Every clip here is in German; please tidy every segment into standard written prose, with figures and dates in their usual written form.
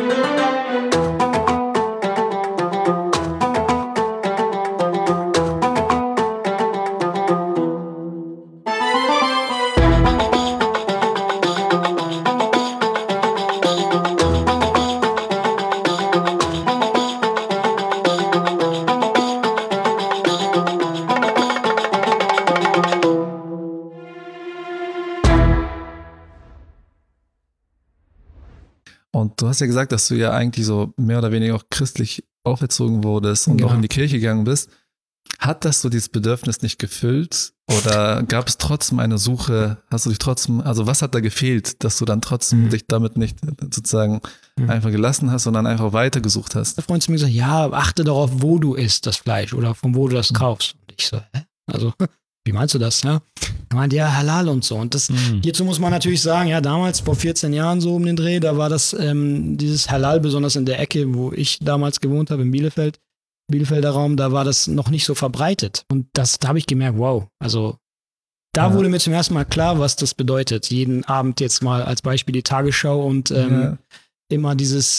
Und du hast ja gesagt, dass du ja eigentlich so mehr oder weniger auch christlich auferzogen wurdest und auch in die Kirche gegangen bist. Hat das so dieses Bedürfnis nicht gefüllt oder gab es trotzdem eine Suche? Hast du dich trotzdem, also was hat da gefehlt, dass du dann trotzdem dich damit nicht sozusagen einfach gelassen hast, sondern einfach weitergesucht hast? Der Freund zu mir gesagt, ja, achte darauf, wo du isst, das Fleisch oder von wo du das kaufst. Und ich so, also, wie meinst du das? Ja? Er meinte, ja, Halal und so. Und das, hierzu muss man natürlich sagen, ja, damals, vor 14 Jahren so um den Dreh, da war das, dieses Halal, besonders in der Ecke, wo ich damals gewohnt habe, in Bielefelder Raum, da war das noch nicht so verbreitet. Und da habe ich gemerkt, wow, also da wurde mir zum ersten Mal klar, was das bedeutet. Jeden Abend jetzt mal als Beispiel die Tagesschau und immer dieses,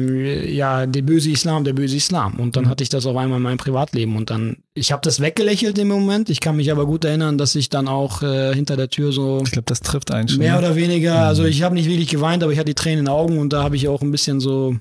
der böse Islam. Und dann hatte ich das auf einmal in meinem Privatleben. Und dann, ich habe das weggelächelt im Moment. Ich kann mich aber gut erinnern, dass ich dann auch hinter der Tür so... Ich glaube, das trifft einen schon. Mehr oder weniger, also ich habe nicht wirklich geweint, aber ich hatte die Tränen in den Augen und da habe ich auch ein bisschen so,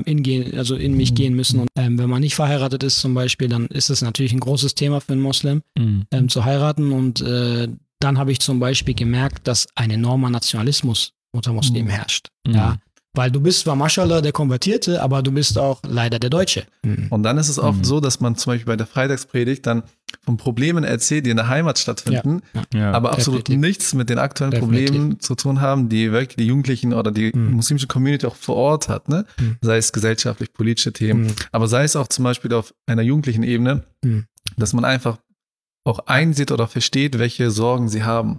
in mich gehen müssen. Und wenn man nicht verheiratet ist zum Beispiel, dann ist es natürlich ein großes Thema für einen Moslem, zu heiraten. Und dann habe ich zum Beispiel gemerkt, dass ein enormer Nationalismus unter Muslimen herrscht. Ja. Weil du bist zwar Maschallah der Konvertierte, aber du bist auch leider der Deutsche. Und dann ist es oft so, dass man zum Beispiel bei der Freitagspredigt dann von Problemen erzählt, die in der Heimat stattfinden, aber absolut nichts mit den aktuellen Problemen zu tun haben, die wirklich die Jugendlichen oder die muslimische Community auch vor Ort hat, ne? Sei es gesellschaftlich, politische Themen, aber sei es auch zum Beispiel auf einer jugendlichen Ebene, dass man einfach auch einsieht oder versteht, welche Sorgen sie haben.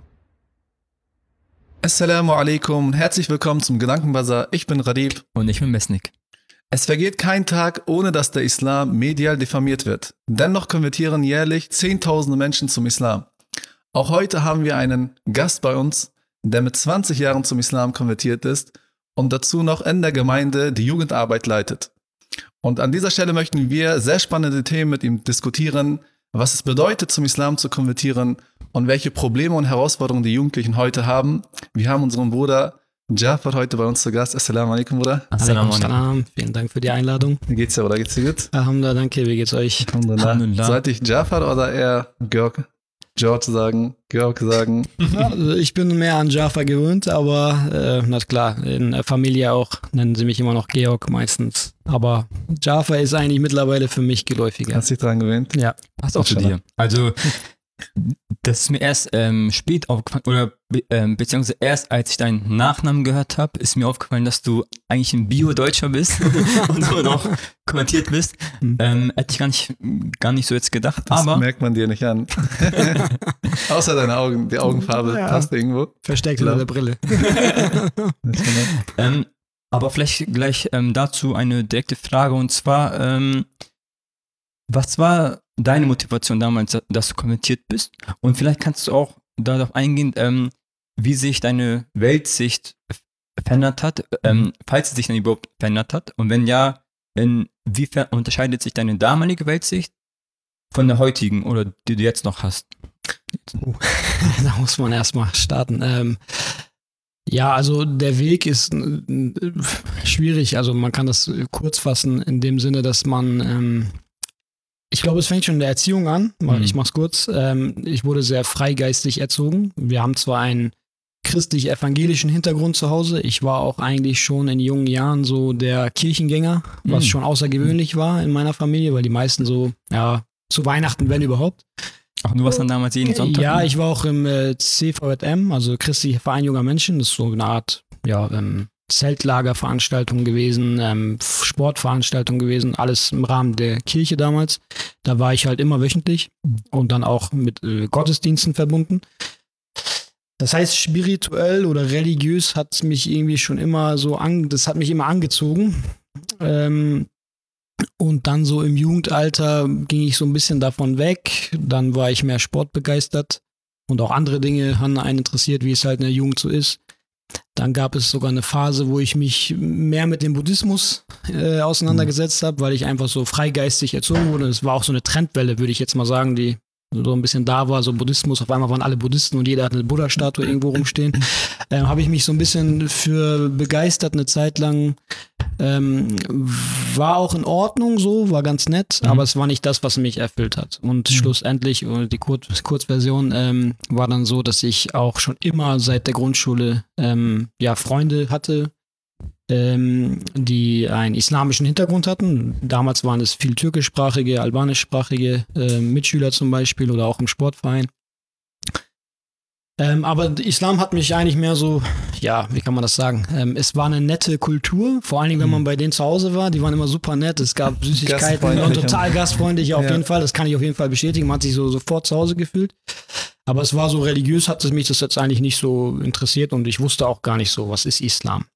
Assalamu alaikum und herzlich willkommen zum Gedankenbazar. Ich bin Radib. Und ich bin Mesnik. Es vergeht kein Tag, ohne dass der Islam medial diffamiert wird. Dennoch konvertieren jährlich Zehntausende Menschen zum Islam. Auch heute haben wir einen Gast bei uns, der mit 20 Jahren zum Islam konvertiert ist und dazu noch in der Gemeinde die Jugendarbeit leitet. Und an dieser Stelle möchten wir sehr spannende Themen mit ihm diskutieren, was es bedeutet, zum Islam zu konvertieren und welche Probleme und Herausforderungen die Jugendlichen heute haben. Wir haben unseren Bruder Jafar heute bei uns zu Gast. Assalamu alaikum, Bruder. Assalamu alaikum. Vielen Dank für die Einladung. Wie geht's dir, oder geht's dir gut? Alhamdulillah, danke. Wie geht's euch? Alhamdulillah. Sollte ich Jafar oder eher Georg sagen? Also ich bin mehr an Jafar gewöhnt, aber na klar, in der Familie auch nennen sie mich immer noch Georg meistens. Aber Jafar ist eigentlich mittlerweile für mich geläufiger. Hast du dich daran gewöhnt? Ja. Passt auch zu dir. Also, das ist mir erst spät aufgefallen, oder beziehungsweise erst als ich deinen Nachnamen gehört habe, ist mir aufgefallen, dass du eigentlich ein Bio-Deutscher bist und so noch kommentiert bist. Hätte ich gar nicht so jetzt gedacht. Das aber merkt man dir nicht an. Außer deine Augen, die Augenfarbe passt irgendwo. Versteckt unter der Brille. Aber vielleicht gleich dazu eine direkte Frage, und zwar, was war deine Motivation damals, dass du konvertiert bist? Und vielleicht kannst du auch darauf eingehen, wie sich deine Weltsicht verändert hat, falls sie sich dann überhaupt verändert hat. Und wenn ja, inwiefern unterscheidet sich deine damalige Weltsicht von der heutigen oder die du jetzt noch hast? Da muss man erstmal starten. Ja, also der Weg ist schwierig. Also man kann das kurz fassen in dem Sinne, dass man, ich glaube, es fängt schon in der Erziehung an. Ich mach's kurz. Ich wurde sehr freigeistig erzogen. Wir haben zwar einen christlich-evangelischen Hintergrund zu Hause. Ich war auch eigentlich schon in jungen Jahren so der Kirchengänger, was schon außergewöhnlich war in meiner Familie, weil die meisten so, ja, zu Weihnachten, wenn überhaupt. Ach, du warst dann damals jeden Sonntag? Ja, ich war auch im CVJM, also Christliche Verein Junger Menschen. Das ist so eine Art, Zeltlagerveranstaltung gewesen, Sportveranstaltung gewesen, alles im Rahmen der Kirche damals. Da war ich halt immer wöchentlich und dann auch mit Gottesdiensten verbunden. Das heißt, spirituell oder religiös hat es mich irgendwie schon immer so das hat mich immer angezogen. Und dann so im Jugendalter ging ich so ein bisschen davon weg. Dann war ich mehr sportbegeistert und auch andere Dinge haben einen interessiert, wie es halt in der Jugend so ist. Dann gab es sogar eine Phase, wo ich mich mehr mit dem Buddhismus auseinandergesetzt habe, weil ich einfach so freigeistig erzogen wurde. Es war auch so eine Trendwelle, würde ich jetzt mal sagen, die so ein bisschen da war, so Buddhismus. Auf einmal waren alle Buddhisten und jeder hat eine Buddha-Statue irgendwo rumstehen. Habe ich mich so ein bisschen für begeistert eine Zeit lang. War auch in Ordnung so, war ganz nett, aber es war nicht das, was mich erfüllt hat. Und schlussendlich, die Kurzversion war dann so, dass ich auch schon immer seit der Grundschule Freunde hatte, die einen islamischen Hintergrund hatten. Damals waren es viel türkischsprachige, albanischsprachige Mitschüler zum Beispiel oder auch im Sportverein. Aber Islam hat mich eigentlich mehr so, ja, wie kann man das sagen? Es war eine nette Kultur, vor allen Dingen, wenn man bei denen zu Hause war. Die waren immer super nett, es gab Süßigkeiten und total gastfreundlich auf jeden Fall. Das kann ich auf jeden Fall bestätigen. Man hat sich so sofort zu Hause gefühlt. Aber es war so religiös, hat es mich das jetzt eigentlich nicht so interessiert und ich wusste auch gar nicht so, was ist Islam.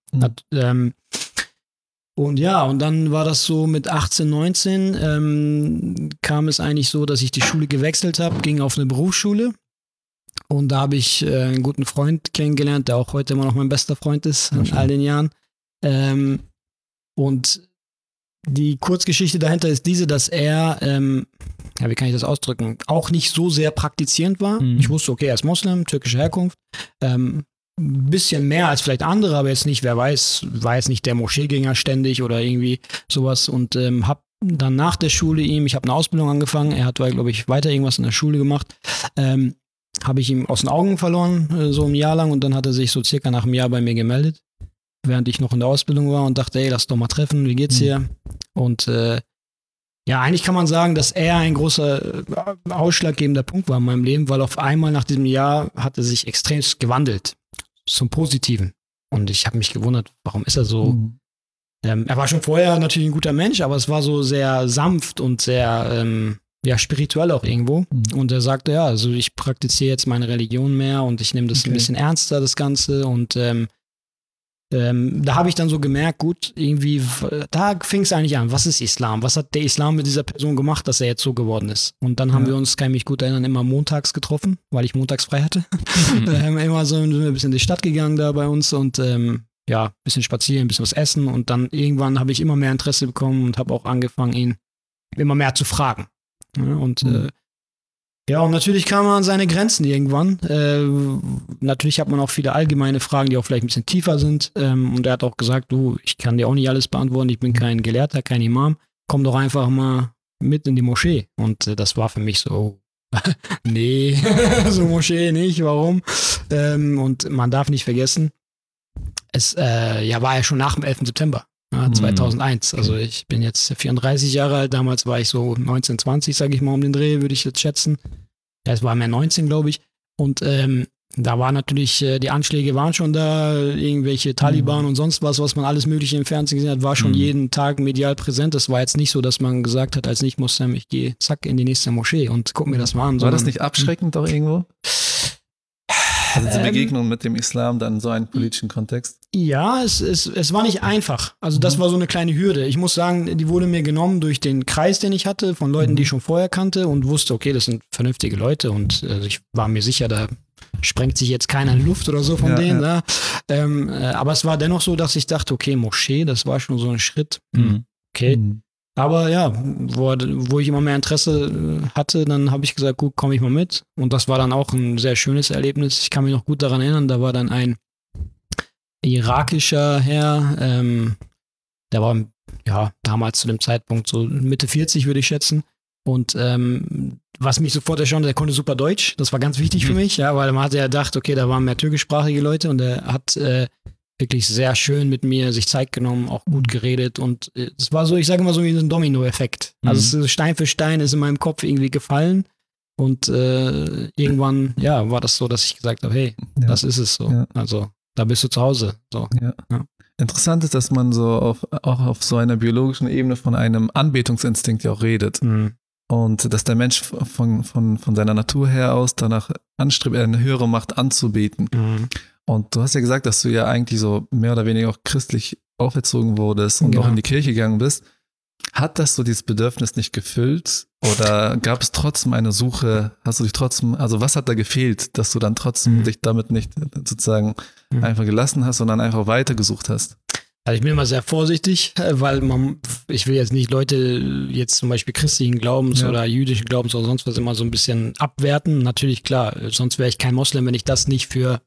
Und dann war das so mit 18, 19 kam es eigentlich so, dass ich die Schule gewechselt habe, ging auf eine Berufsschule. Und da habe ich einen guten Freund kennengelernt, der auch heute immer noch mein bester Freund ist, in all den Jahren. Und die Kurzgeschichte dahinter ist diese, dass er, wie kann ich das ausdrücken, auch nicht so sehr praktizierend war. Ich wusste, okay, er ist Moslem, türkische Herkunft. Ein bisschen mehr als vielleicht andere, aber jetzt nicht, wer weiß, war jetzt nicht der Moscheegänger ständig oder irgendwie sowas. Und habe dann nach der Schule ich habe eine Ausbildung angefangen, er hat, glaube ich, weiter irgendwas in der Schule gemacht. Habe ich ihm aus den Augen verloren, so ein Jahr lang, und dann hat er sich so circa nach einem Jahr bei mir gemeldet, während ich noch in der Ausbildung war und dachte, ey, lass doch mal treffen, wie geht's dir? Und eigentlich kann man sagen, dass er ein großer ausschlaggebender Punkt war in meinem Leben, weil auf einmal nach diesem Jahr hat er sich extrem gewandelt zum Positiven. Und ich habe mich gewundert, warum ist er so? Er war schon vorher natürlich ein guter Mensch, aber es war so sehr sanft und sehr spirituell auch irgendwo. Und er sagte, ja, also ich praktiziere jetzt meine Religion mehr und ich nehme das ein bisschen ernster, das Ganze. Und da habe ich dann so gemerkt, gut, irgendwie, da fing es eigentlich an. Was ist Islam? Was hat der Islam mit dieser Person gemacht, dass er jetzt so geworden ist? Und dann haben wir uns, kann ich mich gut erinnern, immer montags getroffen, weil ich montags frei hatte. Immer so sind wir ein bisschen in die Stadt gegangen da bei uns und ein bisschen spazieren, ein bisschen was essen. Und dann irgendwann habe ich immer mehr Interesse bekommen und habe auch angefangen, ihn immer mehr zu fragen. Ja, und und natürlich kam man an seine Grenzen irgendwann. Natürlich hat man auch viele allgemeine Fragen, die auch vielleicht ein bisschen tiefer sind. Und er hat auch gesagt, du, ich kann dir auch nicht alles beantworten, ich bin kein Gelehrter, kein Imam. Komm doch einfach mal mit in die Moschee. Und das war für mich so, nee, so Moschee nicht, warum? Und man darf nicht vergessen, es war ja schon nach dem 11. September. 2001, also ich bin jetzt 34 Jahre alt, damals war ich so 19, 20, sage ich mal, um den Dreh, würde ich jetzt schätzen. Ja, es war mehr 19, glaube ich. Und da war natürlich, die Anschläge waren schon da, irgendwelche Taliban und sonst was man alles Mögliche im Fernsehen gesehen hat, war schon jeden Tag medial präsent. Das war jetzt nicht so, dass man gesagt hat, als Nicht-Muslim, ich gehe zack in die nächste Moschee und guck mir das mal an. War das nicht abschreckend doch irgendwo? Also die Begegnung mit dem Islam dann in so einem politischen Kontext? Ja, es war nicht einfach. Also das war so eine kleine Hürde. Ich muss sagen, die wurde mir genommen durch den Kreis, den ich hatte, von Leuten, die ich schon vorher kannte und wusste, okay, das sind vernünftige Leute und ich war mir sicher, da sprengt sich jetzt keiner in die Luft oder so von denen. Ja. Aber es war dennoch so, dass ich dachte, okay, Moschee, das war schon so ein Schritt. Okay. Aber ja, wo ich immer mehr Interesse hatte, dann habe ich gesagt, gut, komme ich mal mit. Und das war dann auch ein sehr schönes Erlebnis. Ich kann mich noch gut daran erinnern, da war dann ein irakischer Herr, der war damals zu dem Zeitpunkt so Mitte 40, würde ich schätzen. Und was mich sofort erstaunt, der konnte super Deutsch. Das war ganz wichtig für mich, ja, weil man hatte ja gedacht, okay, da waren mehr türkischsprachige Leute und er hat wirklich sehr schön mit mir sich Zeit genommen, auch gut geredet und es war so, ich sage mal so wie ein Domino-Effekt. Also Stein für Stein ist in meinem Kopf irgendwie gefallen und irgendwann, war das so, dass ich gesagt habe, hey, das ist es so. Ja. Also da bist du zu Hause. So. Ja. Interessant ist, dass man so auch auf so einer biologischen Ebene von einem Anbetungsinstinkt ja auch redet. Und dass der Mensch von seiner Natur her aus danach anstrebt, eine höhere Macht anzubeten. Und du hast ja gesagt, dass du ja eigentlich so mehr oder weniger auch christlich auferzogen wurdest und auch in die Kirche gegangen bist. Hat das so dieses Bedürfnis nicht gefüllt oder gab es trotzdem eine Suche? Hast du dich trotzdem, also was hat da gefehlt, dass du dann trotzdem dich damit nicht sozusagen einfach gelassen hast, sondern einfach weitergesucht hast? Also ich bin immer sehr vorsichtig, weil ich will jetzt nicht Leute jetzt zum Beispiel christlichen Glaubens oder jüdischen Glaubens oder sonst was immer so ein bisschen abwerten. Natürlich, klar, sonst wäre ich kein Moslem, wenn ich das nicht für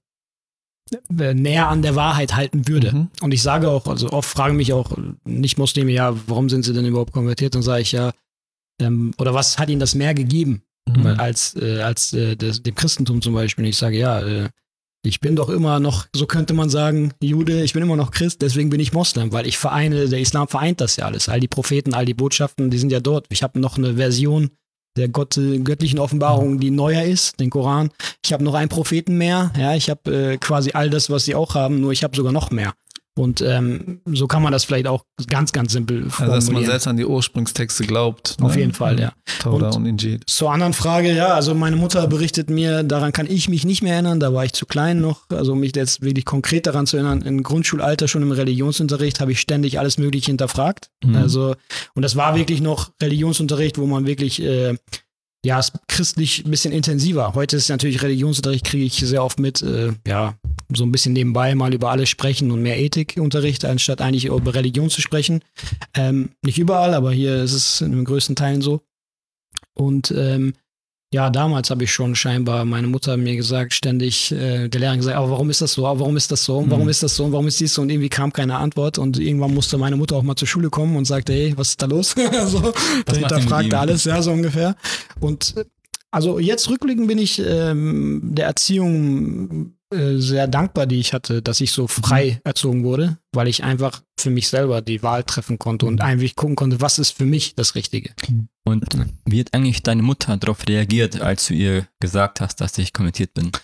näher an der Wahrheit halten würde. Und ich sage auch, also oft fragen mich auch Nicht-Muslime, ja, warum sind sie denn überhaupt konvertiert? Dann sage ich ja, oder was hat ihnen das mehr gegeben als dem Christentum zum Beispiel? Und ich sage, ja, ich bin doch immer noch, so könnte man sagen, Jude, ich bin immer noch Christ, deswegen bin ich Moslem, weil der Islam vereint das ja alles. All die Propheten, all die Botschaften, die sind ja dort. Ich habe noch eine Version der göttlichen Offenbarung, die neuer ist, den Koran. Ich habe noch einen Propheten mehr, ja, ich habe quasi all das, was sie auch haben, nur ich habe sogar noch mehr. Und so kann man das vielleicht auch ganz, ganz simpel formulieren. Also, dass man selbst an die Ursprungstexte glaubt. Auf jeden Fall, ja. Tauda und Injil. Zur anderen Frage, ja, also meine Mutter berichtet mir, daran kann ich mich nicht mehr erinnern, da war ich zu klein noch, also mich jetzt wirklich konkret daran zu erinnern, im Grundschulalter schon im Religionsunterricht habe ich ständig alles Mögliche hinterfragt. Also, und das war wirklich noch Religionsunterricht, wo man wirklich christlich ein bisschen intensiver. Heute ist natürlich Religionsunterricht, kriege ich sehr oft mit, so ein bisschen nebenbei mal über alles sprechen und mehr Ethikunterricht, anstatt eigentlich über Religion zu sprechen. Nicht überall, aber hier ist es in den größten Teilen so. Und damals habe ich schon scheinbar, meine Mutter hat mir gesagt, ständig, der Lehrer gesagt, aber warum ist das so, warum ist das so, warum ist das so, warum ist dies so, und irgendwie kam keine Antwort und irgendwann musste meine Mutter auch mal zur Schule kommen und sagte, hey, was ist da los? So, da hinterfragte alles, ja, so ungefähr. Und also jetzt rückblickend bin ich der Erziehung sehr dankbar, die ich hatte, dass ich so frei erzogen wurde, weil ich einfach für mich selber die Wahl treffen konnte und eigentlich gucken konnte, was ist für mich das Richtige. Und wie hat eigentlich deine Mutter darauf reagiert, als du ihr gesagt hast, dass ich konvertiert bin?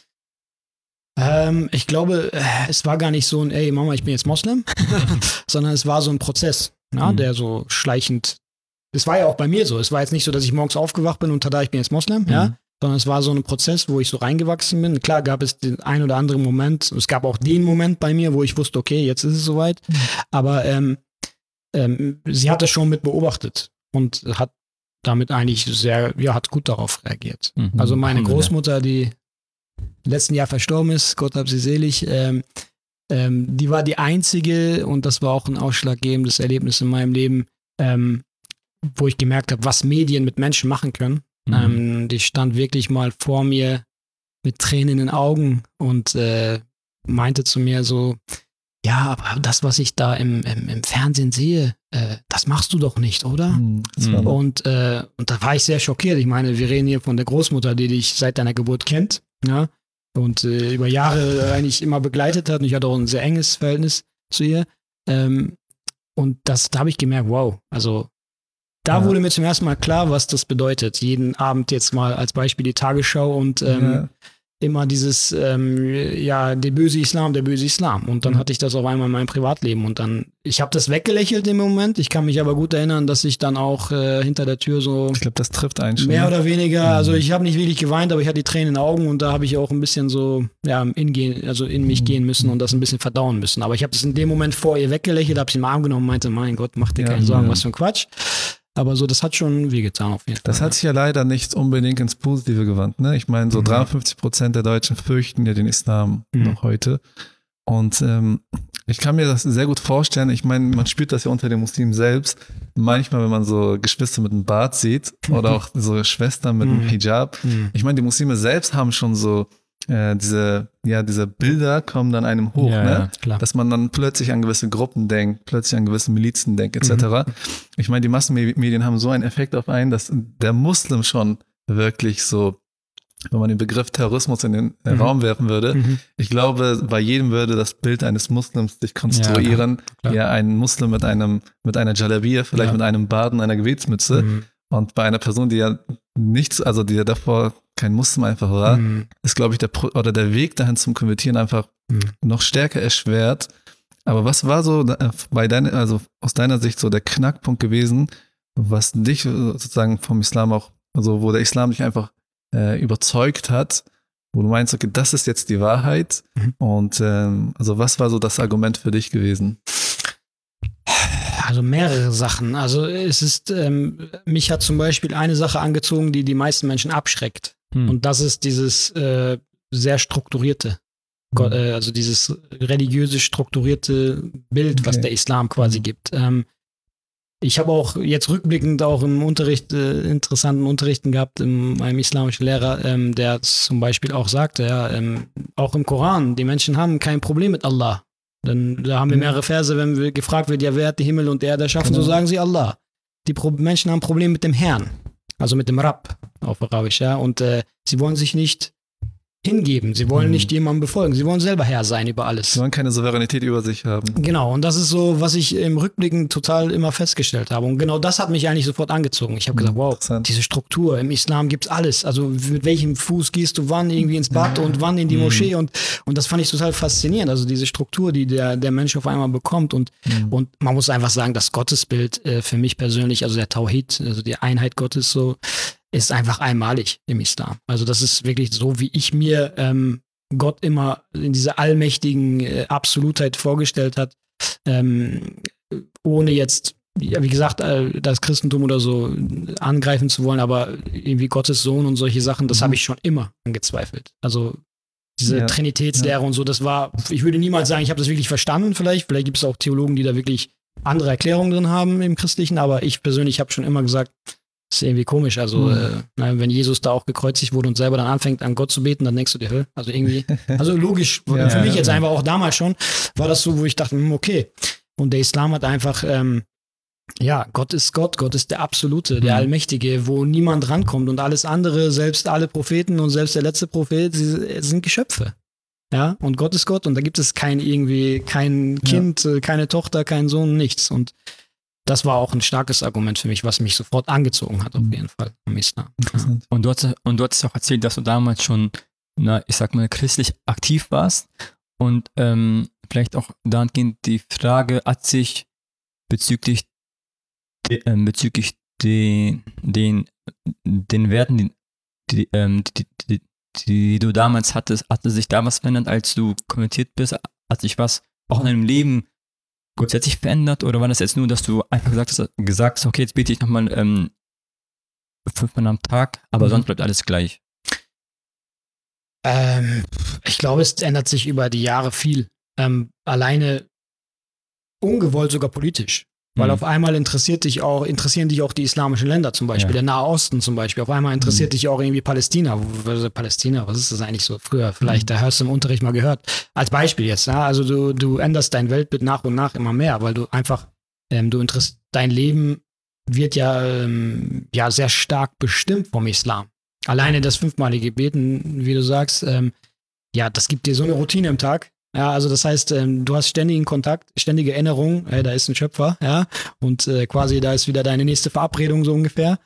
Ich glaube, es war gar nicht so ein, ey Mama, ich bin jetzt Moslem, sondern es war so ein Prozess, der so schleichend, es war ja auch bei mir so, es war jetzt nicht so, dass ich morgens aufgewacht bin und tada, ich bin jetzt Moslem, sondern es war so ein Prozess, wo ich so reingewachsen bin. Klar gab es den ein oder anderen Moment, es gab auch den Moment bei mir, wo ich wusste, okay, jetzt ist es soweit, aber sie hat es schon mit beobachtet und hat damit eigentlich hat gut darauf reagiert. Also meine Großmutter, die letzten Jahr verstorben ist, Gott hab sie selig, die war die einzige, und das war auch ein ausschlaggebendes Erlebnis in meinem Leben, wo ich gemerkt habe, was Medien mit Menschen machen können. Die stand wirklich mal vor mir mit Tränen in den Augen und meinte zu mir so, ja, aber das, was ich da im Fernsehen sehe, das machst du doch nicht, oder? Und da war ich sehr schockiert. Ich meine, wir reden hier von der Großmutter, die dich seit deiner Geburt kennt, ja, und über Jahre eigentlich immer begleitet hat. Und ich hatte auch ein sehr enges Verhältnis zu ihr. Und da habe ich gemerkt, wow, also da wurde mir zum ersten Mal klar, was das bedeutet. Jeden Abend jetzt mal als Beispiel die Tagesschau und immer dieses, der böse Islam. Und dann hatte ich das auf einmal in meinem Privatleben. Und dann, ich habe das weggelächelt im Moment. Ich kann mich aber gut erinnern, dass ich dann auch hinter der Tür so. Ich glaube, das trifft einen schon. Mehr oder weniger, also ich habe nicht wirklich geweint, aber ich hatte die Tränen in den Augen und da habe ich auch ein bisschen so, in mich gehen müssen und das ein bisschen verdauen müssen. Aber ich habe das in dem Moment vor ihr weggelächelt, habe sie im Arm genommen und meinte, mein Gott, mach dir keine Sorgen, was für ein Quatsch. Aber so, das hat schon wehgetan auf jeden Fall. Das hat sich ja leider nicht unbedingt ins Positive gewandt. Ne? Ich meine, so 53% der Deutschen fürchten ja den Islam noch heute. Und ich kann mir das sehr gut vorstellen. Ich meine, man spürt das ja unter den Muslimen selbst. Manchmal, wenn man so Geschwister mit einem Bart sieht oder auch so Schwestern mit einem Hijab. Ich meine, die Muslime selbst haben schon so diese Bilder kommen dann einem hoch, ne? Klar. Dass man dann plötzlich an gewisse Gruppen denkt, plötzlich an gewisse Milizen denkt, etc. Ich meine, die Massenmedien haben so einen Effekt auf einen, dass der Muslim schon wirklich so, wenn man den Begriff Terrorismus in den Raum werfen würde, ich glaube, bei jedem würde das Bild eines Muslims sich konstruieren, ein Muslim mit einer Jalabiyya, vielleicht mit einem Bart und einer Gebetsmütze. Und bei einer Person, die ja nichts, also die ja davor kein Muslim einfach war, ist, glaube ich, der Weg dahin zum Konvertieren einfach noch stärker erschwert. Aber was war so also aus deiner Sicht so der Knackpunkt gewesen, was dich sozusagen vom Islam auch, also wo der Islam dich einfach überzeugt hat, wo du meinst, okay, das ist jetzt die Wahrheit. Und also was war so das Argument für dich gewesen? Also mehrere Sachen. Also es ist, mich hat zum Beispiel eine Sache angezogen, die die meisten Menschen abschreckt. Und das ist dieses sehr strukturierte, also dieses religiöse strukturierte Bild, was der Islam quasi gibt. Ich habe auch jetzt rückblickend auch im Unterricht interessanten Unterrichten gehabt meinem islamischen Lehrer, der zum Beispiel auch sagte, ja, auch im Koran, die Menschen haben kein Problem mit Allah. Denn da haben wir mehrere Verse, wenn wir gefragt wird, ja, wer hat die Himmel und Erde erschaffen, so sagen sie Allah. Die Menschen haben ein Problem mit dem Herrn, also mit dem Rabb auf Arabisch, ja, und sie wollen sich nicht hingeben, sie wollen nicht jemandem befolgen, sie wollen selber Herr sein über alles. Sie wollen keine Souveränität über sich haben. Genau, und das ist so, was ich im Rückblicken total immer festgestellt habe. Und genau das hat mich eigentlich sofort angezogen. Ich habe gesagt, wow, diese Struktur, im Islam gibt's alles. Also mit welchem Fuß gehst du wann irgendwie ins Bad und wann in die Moschee und das fand ich total faszinierend. Also diese Struktur, die der Mensch auf einmal bekommt und man muss einfach sagen, das Gottesbild für mich persönlich, also der Tauhid, also die Einheit Gottes so, ist einfach einmalig im Islam. Also das ist wirklich so, wie ich mir Gott immer in dieser allmächtigen Absolutheit vorgestellt hat, ohne jetzt, ja, wie gesagt, das Christentum oder so angreifen zu wollen, aber irgendwie Gottes Sohn und solche Sachen, das habe ich schon immer angezweifelt. Also diese Trinitätslehre und so, das war, ich würde niemals sagen, ich habe das wirklich verstanden vielleicht gibt es auch Theologen, die da wirklich andere Erklärungen drin haben im Christlichen, aber ich persönlich habe schon immer gesagt, das ist irgendwie komisch. Also, wenn Jesus da auch gekreuzigt wurde und selber dann anfängt, an Gott zu beten, dann denkst du dir, also irgendwie, also logisch, für mich jetzt einfach auch damals schon, war das so, wo ich dachte, okay. Und der Islam hat einfach, Gott ist Gott, Gott ist der Absolute, der Allmächtige, wo niemand rankommt und alles andere, selbst alle Propheten und selbst der letzte Prophet, sie sind Geschöpfe. Ja, und Gott ist Gott und da gibt es kein Kind, keine Tochter, keinen Sohn, nichts. Und das war auch ein starkes Argument für mich, was mich sofort angezogen hat, auf jeden Fall, am Islam. Ja. Und du hattest auch erzählt, dass du damals schon, ich sag mal, christlich aktiv warst. Und vielleicht auch dahingehend die Frage hat sich bezüglich den Werten, die du damals hattest, hatte sich da was verändert, als du konvertiert bist? Hat sich was auch in deinem Leben grundsätzlich verändert, oder war das jetzt nur, dass du einfach gesagt hast, okay, jetzt bete ich nochmal 5-mal am Tag, aber sonst bleibt alles gleich? Ich glaube, es ändert sich über die Jahre viel. Alleine ungewollt sogar politisch. Weil auf einmal interessieren dich auch die islamischen Länder zum Beispiel, der Nahe Osten zum Beispiel. Auf einmal interessiert dich auch irgendwie Palästina. Palästina, was ist das eigentlich so früher? Vielleicht, da hast du im Unterricht mal gehört. Als Beispiel jetzt, ja? Also du änderst dein Weltbild nach und nach immer mehr, weil du einfach, dein Leben wird ja sehr stark bestimmt vom Islam. Alleine das 5-malige Beten, wie du sagst, das gibt dir so eine Routine im Tag. Ja, also das heißt, du hast ständigen Kontakt, ständige Erinnerung, da ist ein Schöpfer, ja, und quasi da ist wieder deine nächste Verabredung so ungefähr.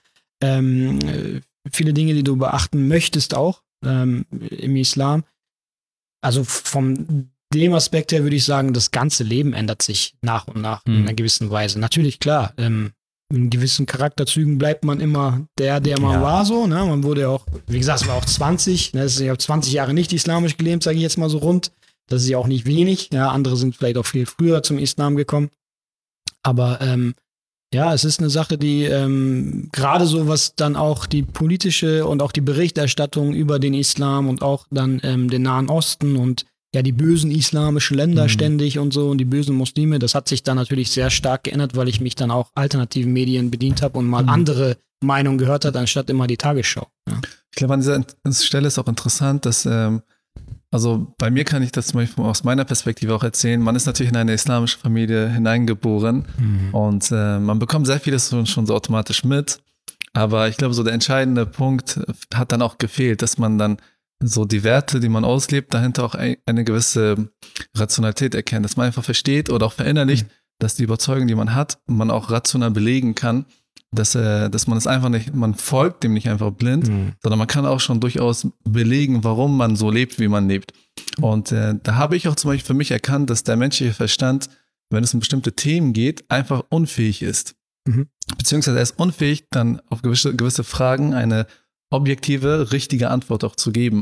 Viele Dinge, die du beachten möchtest auch im Islam. Also von dem Aspekt her würde ich sagen, das ganze Leben ändert sich nach und nach in einer gewissen Weise. Natürlich, klar, in gewissen Charakterzügen bleibt man immer der man war so, ne? Man wurde ja auch, wie gesagt, es war auch 20, ne? Ich habe 20 Jahre nicht islamisch gelebt, sage ich jetzt mal so rund. Das ist ja auch nicht wenig. Ja, andere sind vielleicht auch viel früher zum Islam gekommen. Aber es ist eine Sache, die gerade so, was dann auch die politische und auch die Berichterstattung über den Islam und auch dann den Nahen Osten und die bösen islamischen Länder ständig und so und die bösen Muslime, das hat sich dann natürlich sehr stark geändert, weil ich mich dann auch alternativen Medien bedient habe und mal andere Meinungen gehört habe, anstatt immer die Tagesschau. Ja. Ich glaube, an dieser Stelle ist auch interessant, dass also bei mir kann ich das zum Beispiel aus meiner Perspektive auch erzählen. Man ist natürlich in eine islamische Familie hineingeboren und man bekommt sehr vieles schon so automatisch mit. Aber ich glaube, so der entscheidende Punkt hat dann auch gefehlt, dass man dann so die Werte, die man auslebt, dahinter auch eine gewisse Rationalität erkennt. Dass man einfach versteht oder auch verinnerlicht, dass die Überzeugung, die man hat, man auch rational belegen kann. Dass man es einfach nicht, man folgt dem nicht einfach blind, sondern man kann auch schon durchaus belegen, warum man so lebt, wie man lebt. Und da habe ich auch zum Beispiel für mich erkannt, dass der menschliche Verstand, wenn es um bestimmte Themen geht, einfach unfähig ist. Beziehungsweise er ist unfähig, dann auf gewisse Fragen eine objektive, richtige Antwort auch zu geben.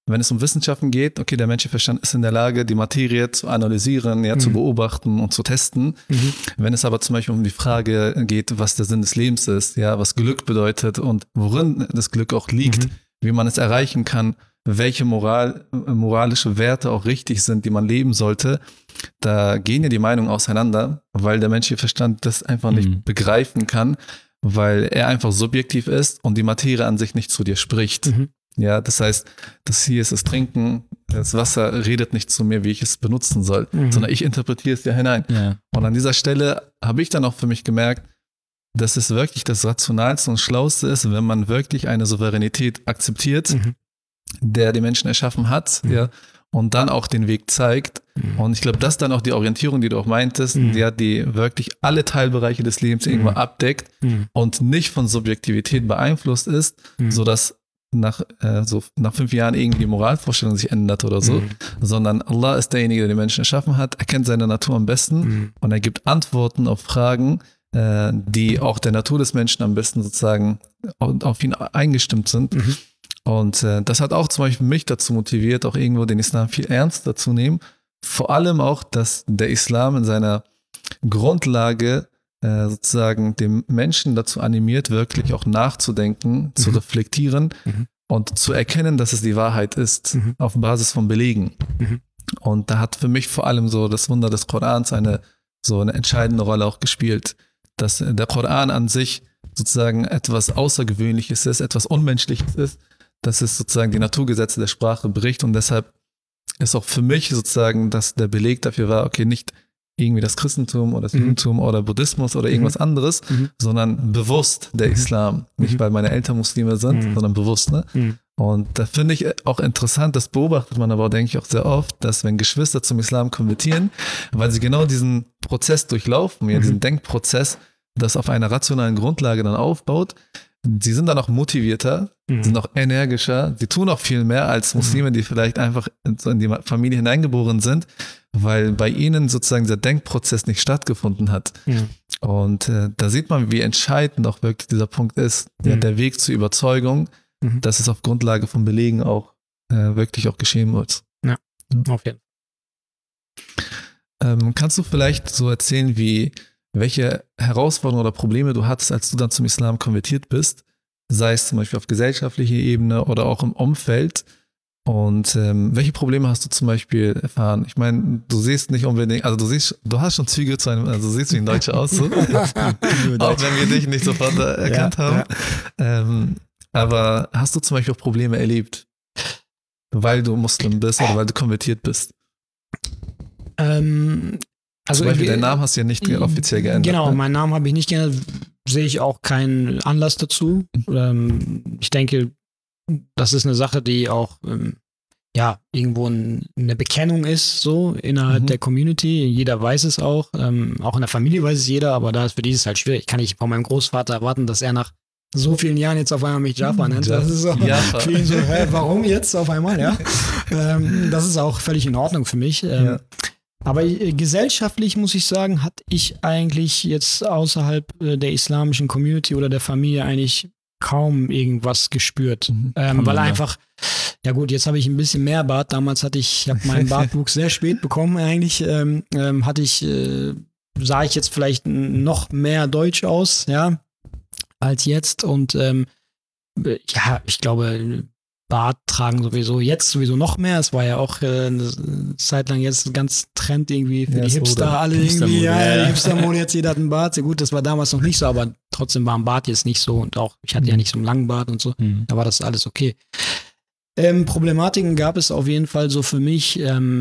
wenn es um Wissenschaften geht, okay, der menschliche Verstand ist in der Lage, die Materie zu analysieren, ja, zu beobachten und zu testen. Wenn es aber zum Beispiel um die Frage geht, was der Sinn des Lebens ist, ja, was Glück bedeutet und worin das Glück auch liegt, wie man es erreichen kann, welche moralische Werte auch richtig sind, die man leben sollte, da gehen ja die Meinungen auseinander, weil der menschliche Verstand das einfach nicht begreifen kann, weil er einfach subjektiv ist und die Materie an sich nicht zu dir spricht. Ja, das heißt, das hier ist das Trinken, das Wasser redet nicht zu mir, wie ich es benutzen soll, sondern ich interpretiere es ja hinein. Ja. Und an dieser Stelle habe ich dann auch für mich gemerkt, dass es wirklich das Rationalste und Schlauste ist, wenn man wirklich eine Souveränität akzeptiert, der die Menschen erschaffen hat, ja, und dann auch den Weg zeigt. Und ich glaube, das ist dann auch die Orientierung, die du auch meintest, die wirklich alle Teilbereiche des Lebens irgendwo abdeckt und nicht von Subjektivität beeinflusst ist, sodass nach 5 Jahren irgendwie die Moralvorstellung sich ändert oder so, sondern Allah ist derjenige, der die Menschen erschaffen hat, er kennt seine Natur am besten und er gibt Antworten auf Fragen, die auch der Natur des Menschen am besten sozusagen auf ihn eingestimmt sind. Und das hat auch zum Beispiel mich dazu motiviert, auch irgendwo den Islam viel ernster zu nehmen. Vor allem auch, dass der Islam in seiner Grundlage sozusagen dem Menschen dazu animiert, wirklich auch nachzudenken, zu reflektieren und zu erkennen, dass es die Wahrheit ist, auf Basis von Belegen. Und da hat für mich vor allem so das Wunder des Korans eine entscheidende Rolle auch gespielt, dass der Koran an sich sozusagen etwas Außergewöhnliches ist, etwas Unmenschliches ist, dass es sozusagen die Naturgesetze der Sprache bricht und deshalb ist auch für mich sozusagen, dass der Beleg dafür war, okay, nicht irgendwie das Christentum oder das Judentum oder Buddhismus oder irgendwas anderes, sondern bewusst der Islam. Nicht, weil meine Eltern Muslime sind, sondern bewusst. Ne? Und da finde ich auch interessant, das beobachtet man aber, denke ich, auch sehr oft, dass wenn Geschwister zum Islam konvertieren, weil sie genau diesen Prozess durchlaufen, ja, diesen Denkprozess, das auf einer rationalen Grundlage dann aufbaut, sie sind dann auch motivierter, sind auch energischer, sie tun auch viel mehr als Muslime, die vielleicht einfach in die Familie hineingeboren sind, weil bei ihnen sozusagen der Denkprozess nicht stattgefunden hat. Und da sieht man, wie entscheidend auch wirklich dieser Punkt ist, der Weg zur Überzeugung, dass es auf Grundlage von Belegen auch wirklich auch geschehen wird. Ja, auf jeden Fall. Kannst du vielleicht so erzählen, welche Herausforderungen oder Probleme du hattest, als du dann zum Islam konvertiert bist, sei es zum Beispiel auf gesellschaftlicher Ebene oder auch im Umfeld? Und welche Probleme hast du zum Beispiel erfahren? Ich meine, du siehst nicht unbedingt, also du hast schon Züge zu einem, also du siehst wie ein Deutscher aus, so. Auch wenn wir dich nicht sofort erkannt haben. Ja. Aber hast du zum Beispiel auch Probleme erlebt, weil du Muslim bist oder weil du konvertiert bist? Also zum Beispiel, deinen Namen hast du ja nicht offiziell geändert. Genau, meinen Namen habe ich nicht geändert, sehe ich auch keinen Anlass dazu. Ich denke, das ist eine Sache, die auch irgendwo eine Bekennung ist, so innerhalb der Community. Jeder weiß es auch. Auch in der Familie weiß es jeder, aber da ist für dieses halt schwierig. Ich kann nicht von meinem Großvater erwarten, dass er nach so vielen Jahren jetzt auf einmal mich Jafar nennt. Das ist so für ihn so, warum jetzt auf einmal? Ja, das ist auch völlig in Ordnung für mich. Aber gesellschaftlich, muss ich sagen, hatte ich eigentlich jetzt außerhalb der islamischen Community oder der Familie eigentlich kaum irgendwas gespürt. Weil einfach, ja gut, jetzt habe ich ein bisschen mehr Bart. Damals ich habe meinen Bartwuchs sehr spät bekommen eigentlich. Sah ich jetzt vielleicht noch mehr deutsch aus, ja, als jetzt. Und ich glaube, Bart tragen sowieso noch mehr. Es war ja auch eine Zeit lang jetzt ganz Trend irgendwie für die Hipster, alle irgendwie. Hipster-Mode, jetzt jeder hat einen Bart. Ja, gut, das war damals noch nicht so, aber trotzdem war ein Bart jetzt nicht so und auch, ich hatte ja nicht so einen langen Bart und so. Da war das alles okay. Problematiken gab es auf jeden Fall so für mich.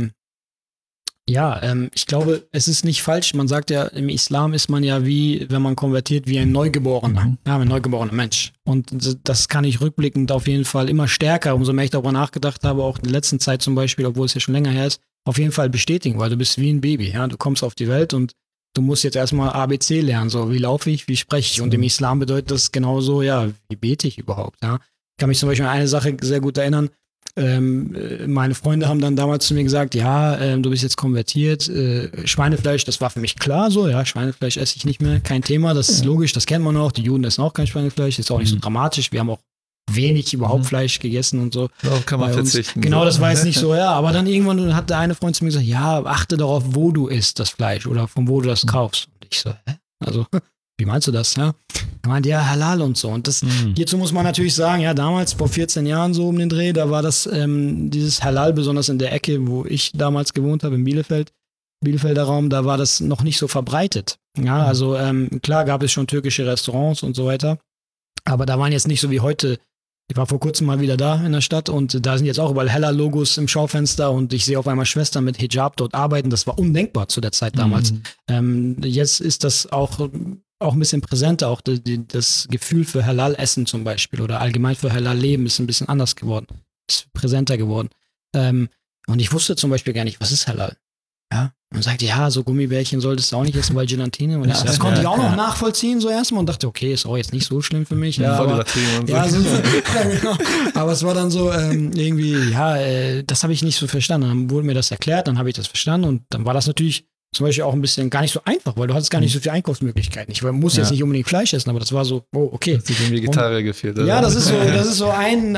Ich glaube, es ist nicht falsch. Man sagt ja, im Islam ist man ja wie, wenn man konvertiert, wie ein Neugeborener. Ein neugeborener Mensch. Und das kann ich rückblickend auf jeden Fall immer stärker, umso mehr ich darüber nachgedacht habe, auch in der letzten Zeit zum Beispiel, obwohl es ja schon länger her ist, auf jeden Fall bestätigen, weil du bist wie ein Baby. Ja? Du kommst auf die Welt und du musst jetzt erstmal ABC lernen. So, wie laufe ich, wie spreche ich? Und im Islam bedeutet das genauso, wie bete ich überhaupt? Ja? Ich kann mich zum Beispiel an eine Sache sehr gut erinnern. Meine Freunde haben dann damals zu mir gesagt, du bist jetzt konvertiert, Schweinefleisch, das war für mich klar so, Schweinefleisch esse ich nicht mehr, kein Thema, das ist logisch, das kennt man auch, die Juden essen auch kein Schweinefleisch, ist auch nicht so dramatisch, wir haben auch wenig überhaupt Fleisch gegessen und so. Darauf kann man Bei uns. verzichten. Genau, das war jetzt nicht so, ja. Aber dann irgendwann hat der eine Freund zu mir gesagt, ja, achte darauf, wo du isst, das Fleisch oder von wo du das kaufst. Und ich so, hä? Also, wie meinst du das? Ja? Er meinte, ja, halal und so. Und das, hierzu muss man natürlich sagen, ja, damals, vor 14 Jahren so um den Dreh, da war das, dieses Halal, besonders in der Ecke, wo ich damals gewohnt habe, in Bielefelder Raum, da war das noch nicht so verbreitet. Ja, also klar gab es schon türkische Restaurants und so weiter, aber da waren jetzt nicht so wie heute. Ich war vor kurzem mal wieder da in der Stadt und da sind jetzt auch überall Halal-Logos im Schaufenster und ich sehe auf einmal Schwestern mit Hijab dort arbeiten. Das war undenkbar zu der Zeit damals. Jetzt ist das auch ein bisschen präsenter, auch das Gefühl für Halal-Essen zum Beispiel oder allgemein für Halal-Leben ist ein bisschen anders geworden, ist präsenter geworden. Und ich wusste zum Beispiel gar nicht, was ist Halal? Ja, und sagte, ja, so Gummibärchen solltest du auch nicht essen, weil Gelatine. Und das konnte ich auch noch nachvollziehen so erstmal und dachte, okay, ist auch jetzt nicht so schlimm für mich. Ja, aber, genau. Aber es war dann so irgendwie, ja, das habe ich nicht so verstanden. Dann wurde mir das erklärt, dann habe ich das verstanden und dann war das natürlich zum Beispiel auch ein bisschen gar nicht so einfach, weil du hattest gar nicht so viele Einkaufsmöglichkeiten. Ich muss jetzt nicht unbedingt Fleisch essen, aber das war so, oh, okay. Hat sich dem Vegetarier gefehlt, oder? Ja, das ist so ein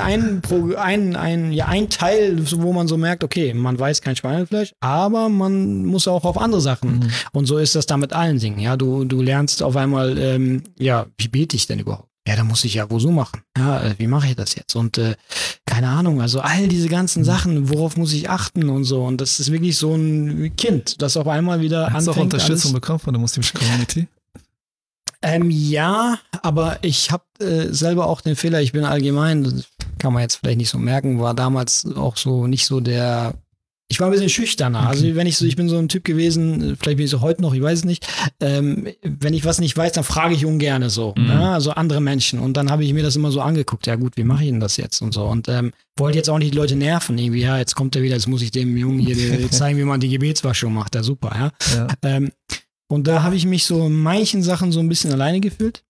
Teil, wo man so merkt, okay, man weiß kein Schweinefleisch, aber man muss auch auf andere Sachen. Und so ist das da mit allen Dingen. Ja, du lernst auf einmal, wie bete ich denn überhaupt? Ja, da muss ich ja Wusu machen. Ja, wie mache ich das jetzt? Und keine Ahnung, also all diese ganzen Sachen, worauf muss ich achten und so. Und das ist wirklich so ein Kind, das auf einmal wieder anfängt. Hast du auch Unterstützung bekommen von der muslimischen Community? Ja, aber ich habe selber auch den Fehler, ich bin allgemein, das kann man jetzt vielleicht nicht so merken, war damals auch so nicht so der. Ich war ein bisschen schüchterner. Also ich bin so ein Typ gewesen, vielleicht bin ich so heute noch, ich weiß es nicht. Wenn ich was nicht weiß, dann frage ich ungerne so. Ja, also andere Menschen. Und dann habe ich mir das immer so angeguckt. Ja gut, wie mache ich denn das jetzt und so. Und wollte jetzt auch nicht die Leute nerven. Irgendwie, ja, jetzt kommt er wieder, jetzt muss ich dem Jungen hier zeigen, wie man die Gebetswaschung macht. Ja, super, ja. Und da habe ich mich so in manchen Sachen so ein bisschen alleine gefühlt.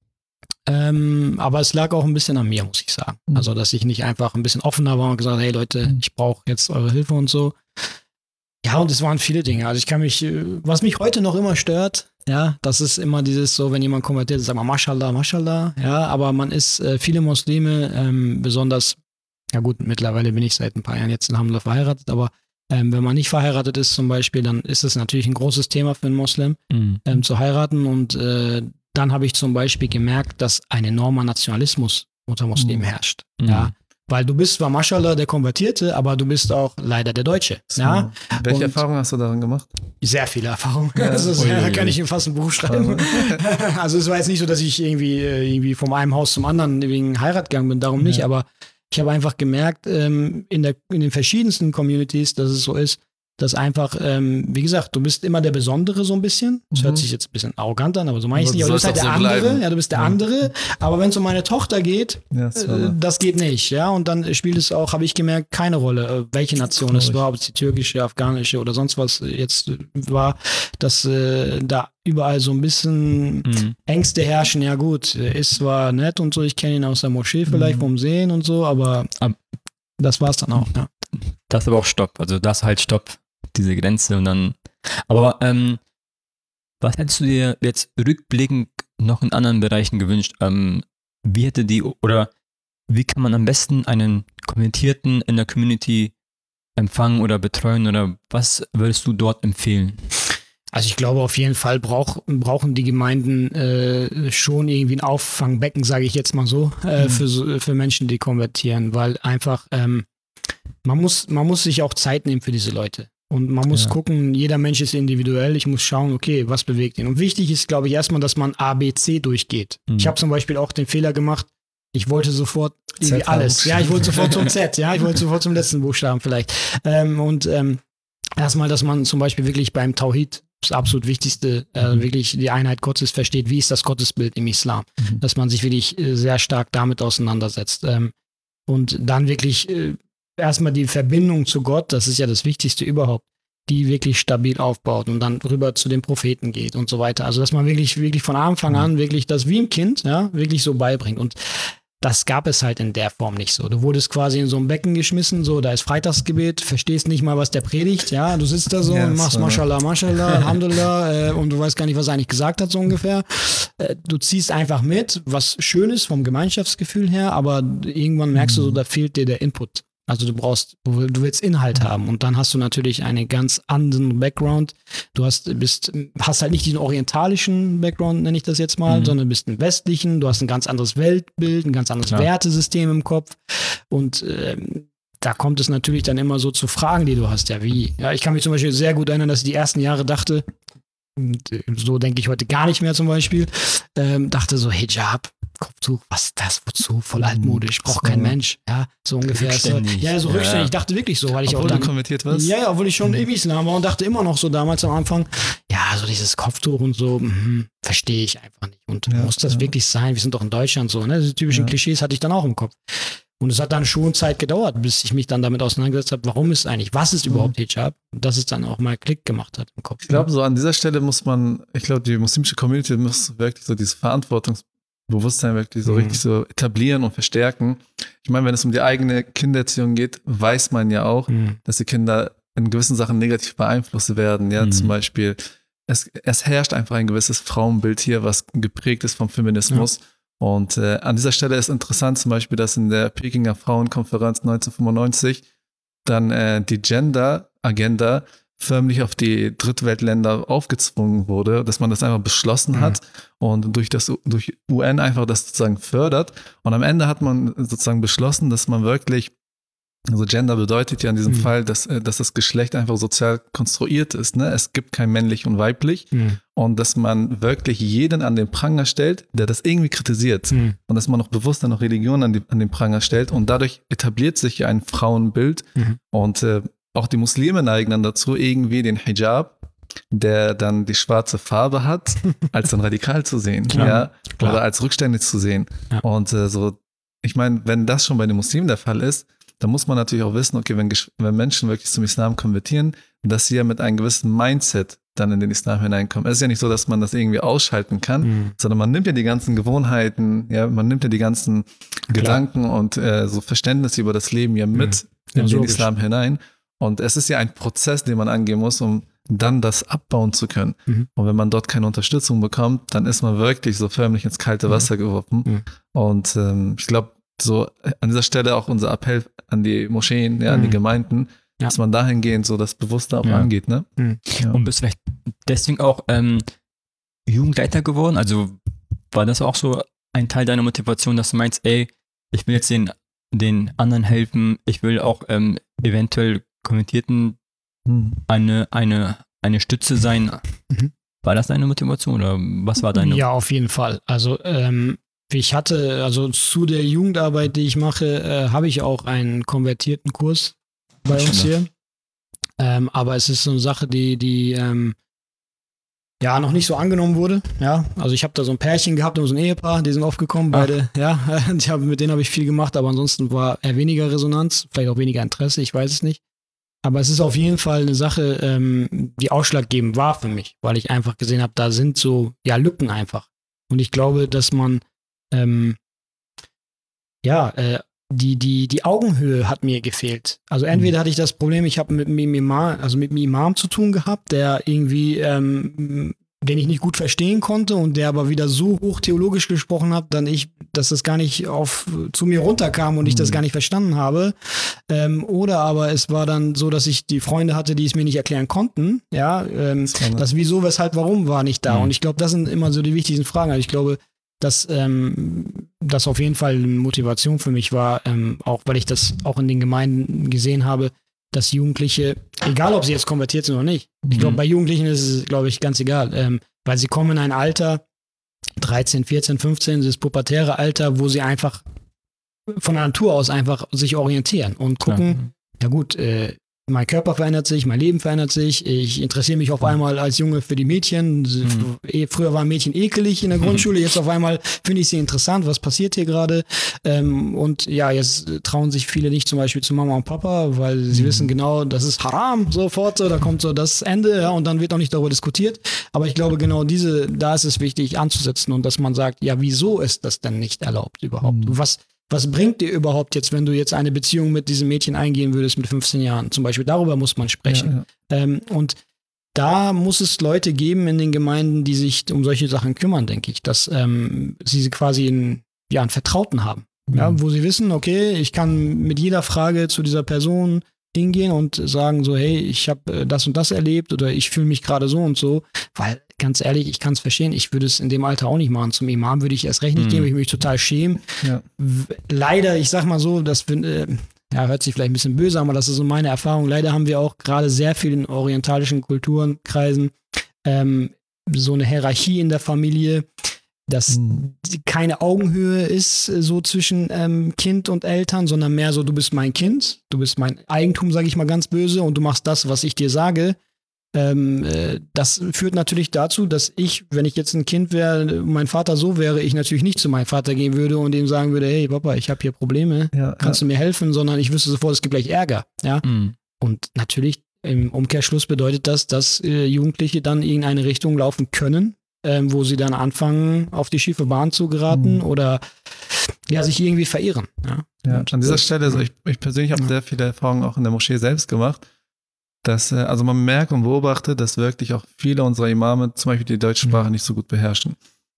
Aber es lag auch ein bisschen an mir, muss ich sagen. Also, dass ich nicht einfach ein bisschen offener war und gesagt, hey Leute, ich brauche jetzt eure Hilfe und so. Ja, und es waren viele Dinge. Also was mich heute noch immer stört, ja, das ist immer dieses so, wenn jemand kommentiert, sagt man Mashallah, Mashallah, ja, aber man ist, viele Muslime, besonders, ja gut, mittlerweile bin ich seit ein paar Jahren jetzt in Alhamdulillah verheiratet, aber wenn man nicht verheiratet ist zum Beispiel, dann ist es natürlich ein großes Thema für einen Muslim, zu heiraten und dann habe ich zum Beispiel gemerkt, dass ein enormer Nationalismus unter Muslimen herrscht. Ja, weil du bist zwar Mashallah der Konvertierte, aber du bist auch leider der Deutsche. So. Ja? Welche Erfahrungen hast du daran gemacht? Sehr viele Erfahrungen. Ja. Da kann ich fast ein Buch schreiben. Also es war jetzt nicht so, dass ich irgendwie von einem Haus zum anderen wegen Heirat gegangen bin, darum nicht, aber ich habe einfach gemerkt, in den verschiedensten Communities, dass es so ist, dass einfach, wie gesagt, du bist immer der Besondere so ein bisschen. Das hört sich jetzt ein bisschen arrogant an, aber so meine ich es nicht. Aber du bist halt der andere. Bleiben. Ja, du bist der andere. Aber wenn es um meine Tochter geht, das geht nicht. Ja, und dann spielt es auch, habe ich gemerkt, keine Rolle, welche Nation es war, ob es die türkische, afghanische oder sonst was jetzt war, dass da überall so ein bisschen Ängste herrschen. Ja gut, ist zwar nett und so, ich kenne ihn aus der Moschee vielleicht vom Sehen und so, aber das war's dann auch. Ja. Das ist aber auch Stopp. Also das halt Stopp. Diese Grenze und dann. Aber was hättest du dir jetzt rückblickend noch in anderen Bereichen gewünscht? Wie hätte oder wie kann man am besten einen Konvertierten in der Community empfangen oder betreuen oder was würdest du dort empfehlen? Also ich glaube auf jeden Fall brauchen die Gemeinden schon irgendwie ein Auffangbecken, sage ich jetzt mal so, für Menschen, die konvertieren, weil einfach man muss sich auch Zeit nehmen für diese Leute. Und man muss gucken, jeder Mensch ist individuell. Ich muss schauen, okay, was bewegt ihn. Und wichtig ist, glaube ich, erstmal, dass man ABC durchgeht. Ich habe zum Beispiel auch den Fehler gemacht, ich wollte sofort irgendwie alles. Ja, ich wollte sofort zum Z. Ja, ich wollte sofort zum letzten Buchstaben vielleicht. Erstmal, dass man zum Beispiel wirklich beim Tawhid, das absolut Wichtigste, wirklich die Einheit Gottes versteht. Wie ist das Gottesbild im Islam? Dass man sich wirklich sehr stark damit auseinandersetzt. Und dann wirklich erstmal die Verbindung zu Gott, das ist ja das Wichtigste überhaupt, die wirklich stabil aufbaut und dann rüber zu den Propheten geht und so weiter. Also, dass man wirklich von Anfang an wirklich das wie im Kind, ja, wirklich so beibringt. Und das gab es halt in der Form nicht so. Du wurdest quasi in so ein Becken geschmissen, so, da ist Freitagsgebet, verstehst nicht mal, was der predigt, ja, du sitzt da so und machst Mashallah, Alhamdulillah, und du weißt gar nicht, was er eigentlich gesagt hat, so ungefähr. Du ziehst einfach mit, was schön ist vom Gemeinschaftsgefühl her, aber irgendwann merkst du so, da fehlt dir der Input. Also du willst Inhalt haben und dann hast du natürlich einen ganz anderen Background. Du hast halt nicht diesen orientalischen Background, nenne ich das jetzt mal, sondern bist einen westlichen, du hast ein ganz anderes Weltbild, ein ganz anderes Wertesystem im Kopf und da kommt es natürlich dann immer so zu Fragen, die du hast. Ja, wie? Ja, ich kann mich zum Beispiel sehr gut erinnern, dass ich die ersten Jahre dachte, so denke ich heute gar nicht mehr zum Beispiel, dachte so, Hijab, Kopftuch, was ist das, wozu, voll altmodisch, braucht kein Mensch, ja, so ungefähr. Rückständig. Ja, so rückständig, ich dachte wirklich so, weil ich obwohl auch dann, du konvertiert warst? Ja, obwohl ich schon im Islam war und dachte immer noch so damals am Anfang, ja, so dieses Kopftuch und so, verstehe ich einfach nicht und muss das wirklich sein, wir sind doch in Deutschland so, ne, diese typischen Klischees hatte ich dann auch im Kopf. Und es hat dann schon Zeit gedauert, bis ich mich dann damit auseinandergesetzt habe, was ist überhaupt Hijab? Und dass es dann auch mal Klick gemacht hat im Kopf. Ich glaube, so an dieser Stelle die muslimische Community muss wirklich so dieses Verantwortungsbewusstsein wirklich so richtig so etablieren und verstärken. Ich meine, wenn es um die eigene Kindererziehung geht, weiß man ja auch, dass die Kinder in gewissen Sachen negativ beeinflusst werden. Ja, zum Beispiel, es herrscht einfach ein gewisses Frauenbild hier, was geprägt ist vom Feminismus. Ja. Und an dieser Stelle ist interessant zum Beispiel, dass in der Pekinger Frauenkonferenz 1995 dann die Gender-Agenda förmlich auf die Drittweltländer aufgezwungen wurde, dass man das einfach beschlossen hat und durch UN einfach das sozusagen fördert. Und am Ende hat man sozusagen beschlossen, dass man wirklich, also Gender bedeutet ja in diesem Fall, dass das Geschlecht einfach sozial konstruiert ist. Ne? Es gibt kein männlich und weiblich und dass man wirklich jeden an den Pranger stellt, der das irgendwie kritisiert und dass man noch bewusst dann noch Religion an den Pranger stellt und dadurch etabliert sich ja ein Frauenbild und auch die Muslime neigen dann dazu, irgendwie den Hijab, der dann die schwarze Farbe hat, als dann radikal zu sehen, Klar. Oder als rückständig zu sehen. Ja. Und ich meine, wenn das schon bei den Muslimen der Fall ist, dann muss man natürlich auch wissen, okay, wenn Menschen wirklich zum Islam konvertieren, dass sie ja mit einem gewissen Mindset dann in den Islam hineinkommen. Es ist ja nicht so, dass man das irgendwie ausschalten kann, sondern man nimmt ja die ganzen Gewohnheiten, man nimmt ja die ganzen Gedanken und so Verständnisse über das Leben ja mit in den Islam hinein. Und es ist ja ein Prozess, den man angehen muss, um dann das abbauen zu können. Und wenn man dort keine Unterstützung bekommt, dann ist man wirklich so förmlich ins kalte Wasser geworfen. Und ich glaube, so an dieser Stelle auch unser Appell an die Moscheen, an die Gemeinden, dass man dahingehend so das Bewusste auch angeht. Ne? Ja. Und bist vielleicht deswegen auch Jugendleiter geworden? Also war das auch so ein Teil deiner Motivation, dass du meinst, ey, ich will jetzt den anderen helfen, ich will auch eventuell Konvertierten eine Stütze sein. War das deine Motivation oder was war deine? Ja, auf jeden Fall. Also zu der Jugendarbeit, die ich mache, habe ich auch einen konvertierten Kurs bei uns hier. Aber es ist so eine Sache, die noch nicht so angenommen wurde. Ja, also ich habe da so ein Pärchen gehabt und so ein Ehepaar, die sind aufgekommen, beide. Ja, mit denen habe ich viel gemacht, aber ansonsten war eher weniger Resonanz, vielleicht auch weniger Interesse, ich weiß es nicht. Aber es ist auf jeden Fall eine Sache, die ausschlaggebend war für mich, weil ich einfach gesehen habe, da sind so Lücken einfach. Und ich glaube, dass man die Augenhöhe hat mir gefehlt. Also entweder hatte ich das Problem, ich habe mit einem Imam zu tun gehabt, der irgendwie den ich nicht gut verstehen konnte und der aber wieder so hoch theologisch gesprochen hat, dass das gar nicht zu mir runterkam und ich das gar nicht verstanden habe. Oder aber es war dann so, dass ich die Freunde hatte, die es mir nicht erklären konnten. Ja, das Wieso, Weshalb, Warum war nicht da. Und ich glaube, das sind immer so die wichtigsten Fragen. Also ich glaube, dass das auf jeden Fall eine Motivation für mich war, auch weil ich das auch in den Gemeinden gesehen habe, dass Jugendliche, egal ob sie jetzt konvertiert sind oder nicht, ich glaube, bei Jugendlichen ist es, glaube ich, ganz egal, weil sie kommen in ein Alter, 13, 14, 15, das pubertäre Alter, wo sie einfach von der Natur aus einfach sich orientieren und gucken, mein Körper verändert sich, mein Leben verändert sich, ich interessiere mich auf einmal als Junge für die Mädchen. Früher waren Mädchen ekelig in der Grundschule, jetzt auf einmal finde ich sie interessant, was passiert hier gerade? Und ja, jetzt trauen sich viele nicht zum Beispiel zu Mama und Papa, weil sie wissen genau, das ist haram, sofort so, da kommt so das Ende, ja, und dann wird auch nicht darüber diskutiert. Aber ich glaube, genau da ist es wichtig anzusetzen und dass man sagt, ja, wieso ist das denn nicht erlaubt überhaupt? Was bringt dir überhaupt jetzt, wenn du jetzt eine Beziehung mit diesem Mädchen eingehen würdest mit 15 Jahren? Zum Beispiel, darüber muss man sprechen. Ja. Und da muss es Leute geben in den Gemeinden, die sich um solche Sachen kümmern, denke ich, dass sie quasi einen Vertrauten haben. Ja, wo sie wissen, okay, ich kann mit jeder Frage zu dieser Person hingehen und sagen so, hey, ich habe das und das erlebt oder ich fühle mich gerade so und so, weil ganz ehrlich, ich kann es verstehen, ich würde es in dem Alter auch nicht machen. Zum Imam würde ich erst recht nicht gehen, ich würde mich total schämen. Ja. Leider, ich sag mal so, das hört sich vielleicht ein bisschen böse an, aber das ist so meine Erfahrung. Leider haben wir auch gerade sehr viel in orientalischen Kulturenkreisen so eine Hierarchie in der Familie, dass keine Augenhöhe ist so zwischen Kind und Eltern, sondern mehr so, du bist mein Kind, du bist mein Eigentum, sage ich mal ganz böse, und du machst das, was ich dir sage. Das führt natürlich dazu, dass ich, wenn ich jetzt ein Kind wäre, mein Vater so wäre, ich natürlich nicht zu meinem Vater gehen würde und ihm sagen würde, hey Papa, ich habe hier Probleme, kannst du mir helfen, sondern ich wüsste sofort, es gibt gleich Ärger. Ja? Und natürlich im Umkehrschluss bedeutet das, dass Jugendliche dann in eine Richtung laufen können, wo sie dann anfangen, auf die schiefe Bahn zu geraten oder sich irgendwie verirren. Ja, an dieser Stelle, also ich persönlich habe sehr viele Erfahrungen auch in der Moschee selbst gemacht, dass, also man merkt und beobachtet, dass wirklich auch viele unserer Imame zum Beispiel die deutsche Sprache nicht so gut beherrschen.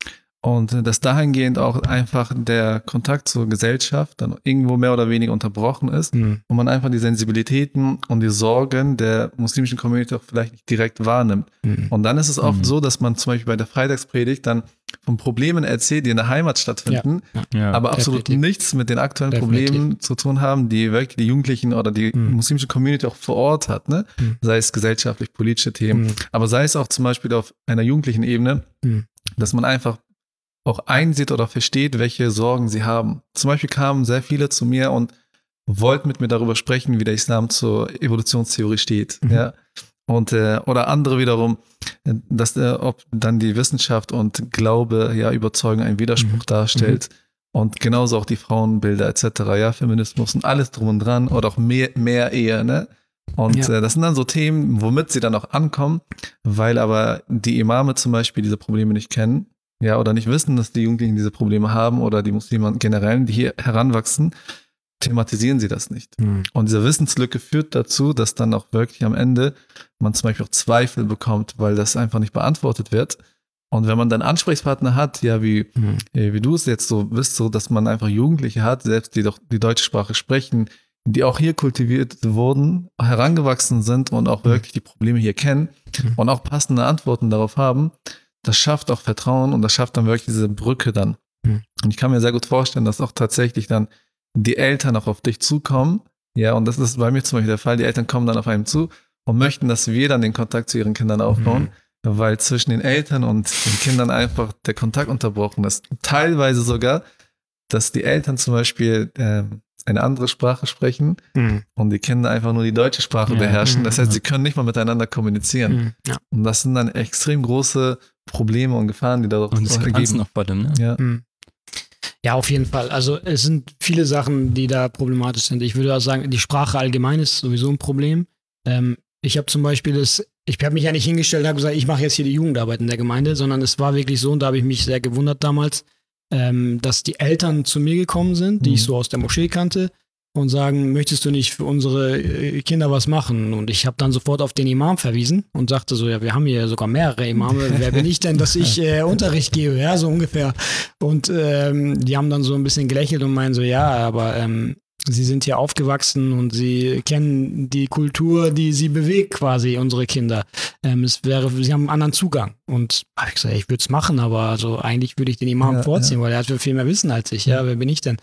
Und dass dahingehend auch einfach der Kontakt zur Gesellschaft dann irgendwo mehr oder weniger unterbrochen ist und man einfach die Sensibilitäten und die Sorgen der muslimischen Community auch vielleicht nicht direkt wahrnimmt. Und dann ist es oft so, dass man zum Beispiel bei der Freitagspredigt dann von Problemen erzählt, die in der Heimat stattfinden, aber absolut nichts mit den aktuellen Problemen zu tun haben, die wirklich die Jugendlichen oder die muslimische Community auch vor Ort hat, ne? Sei es gesellschaftlich, politische Themen, aber sei es auch zum Beispiel auf einer jugendlichen Ebene, dass man einfach auch einsieht oder versteht, welche Sorgen sie haben. Zum Beispiel kamen sehr viele zu mir und wollten mit mir darüber sprechen, wie der Islam zur Evolutionstheorie steht. Ja. Und oder andere wiederum, dass ob dann die Wissenschaft und Glaube, Überzeugung einen Widerspruch darstellt. Und genauso auch die Frauenbilder etc., Feminismus und alles drum und dran oder auch mehr Ehe, ne? Und das sind dann so Themen, womit sie dann auch ankommen, weil aber die Imame zum Beispiel diese Probleme nicht kennen. Ja, oder nicht wissen, dass die Jugendlichen diese Probleme haben oder die Muslime generell, die hier heranwachsen, thematisieren sie das nicht. Und diese Wissenslücke führt dazu, dass dann auch wirklich am Ende man zum Beispiel auch Zweifel bekommt, weil das einfach nicht beantwortet wird. Und wenn man dann Ansprechpartner hat, wie du es jetzt so bist, so dass man einfach Jugendliche hat, selbst die doch die deutsche Sprache sprechen, die auch hier kultiviert wurden, herangewachsen sind und auch wirklich die Probleme hier kennen und auch passende Antworten darauf haben, das schafft auch Vertrauen und das schafft dann wirklich diese Brücke dann. Und ich kann mir sehr gut vorstellen, dass auch tatsächlich dann die Eltern auch auf dich zukommen. Ja, und das ist bei mir zum Beispiel der Fall. Die Eltern kommen dann auf einen zu und möchten, dass wir dann den Kontakt zu ihren Kindern aufbauen, weil zwischen den Eltern und den Kindern einfach der Kontakt unterbrochen ist. Teilweise sogar, dass die Eltern zum Beispiel eine andere Sprache sprechen und die Kinder einfach nur die deutsche Sprache beherrschen. Das heißt, sie können nicht mal miteinander kommunizieren. Und das sind dann extrem große Probleme und Gefahren, die daraus ergeben. Noch bei dem, ne? Ja, auf jeden Fall. Also es sind viele Sachen, die da problematisch sind. Ich würde auch sagen, die Sprache allgemein ist sowieso ein Problem. Ich habe zum Beispiel ich habe mich ja nicht hingestellt und habe gesagt, ich mache jetzt hier die Jugendarbeit in der Gemeinde, sondern es war wirklich so, und da habe ich mich sehr gewundert damals, dass die Eltern zu mir gekommen sind, die ich so aus der Moschee kannte, und sagen, möchtest du nicht für unsere Kinder was machen? Und ich habe dann sofort auf den Imam verwiesen und sagte so, ja, wir haben hier sogar mehrere Imame, wer bin ich denn, dass ich Unterricht gebe, ja, so ungefähr. Und die haben dann so ein bisschen gelächelt und meinen so, ja, aber sie sind hier aufgewachsen und sie kennen die Kultur, die sie bewegt quasi, unsere Kinder. Sie haben einen anderen Zugang. Und habe ich gesagt, ich würde es machen, aber also eigentlich würde ich den Imam vorziehen, weil er hat viel mehr Wissen als ich. Ja, wer bin ich denn?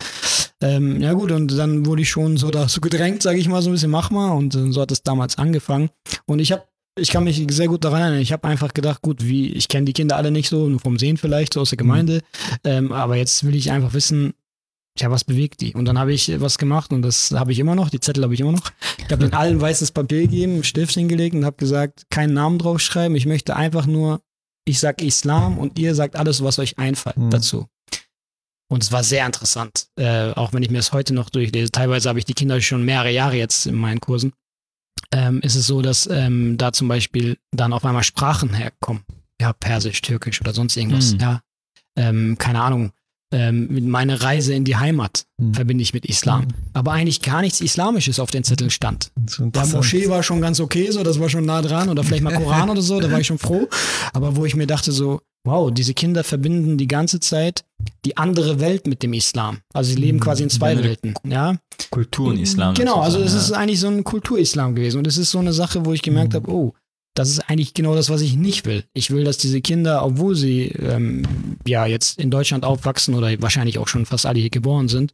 Ja gut, und dann wurde ich schon so dazu gedrängt, sage ich mal, so ein bisschen, mach mal. Und so hat es damals angefangen. Und ich kann mich sehr gut daran erinnern, ich habe einfach gedacht, gut, ich kenne die Kinder alle nicht so, nur vom Sehen vielleicht, so aus der Gemeinde. Aber jetzt will ich einfach wissen, Ja, was bewegt die? Und dann habe ich was gemacht und das habe ich immer noch, die Zettel habe ich immer noch. Ich habe den allen weißes Papier gegeben, einen Stift hingelegt und habe gesagt, keinen Namen draufschreiben, ich möchte einfach nur, ich sag Islam und ihr sagt alles, was euch einfällt dazu. Und es war sehr interessant, auch wenn ich mir das heute noch durchlese. Teilweise habe ich die Kinder schon mehrere Jahre jetzt in meinen Kursen. Ist es so, dass da zum Beispiel dann auf einmal Sprachen herkommen. Ja, Persisch, Türkisch oder sonst irgendwas. Ja, keine Ahnung. Meine Reise in die Heimat verbinde ich mit Islam. Aber eigentlich gar nichts Islamisches auf den Zetteln stand. Der Moschee war schon ganz okay, so, das war schon nah dran. Oder vielleicht mal Koran oder so, da war ich schon froh. Aber wo ich mir dachte so, wow, diese Kinder verbinden die ganze Zeit die andere Welt mit dem Islam. Also sie leben quasi in zwei Welten. Ja? Kulturen-Islam. Genau, also es ist eigentlich so ein Kulturislam gewesen. Und es ist so eine Sache, wo ich gemerkt habe, oh, das ist eigentlich genau das, was ich nicht will. Ich will, dass diese Kinder, obwohl sie ja jetzt in Deutschland aufwachsen oder wahrscheinlich auch schon fast alle hier geboren sind,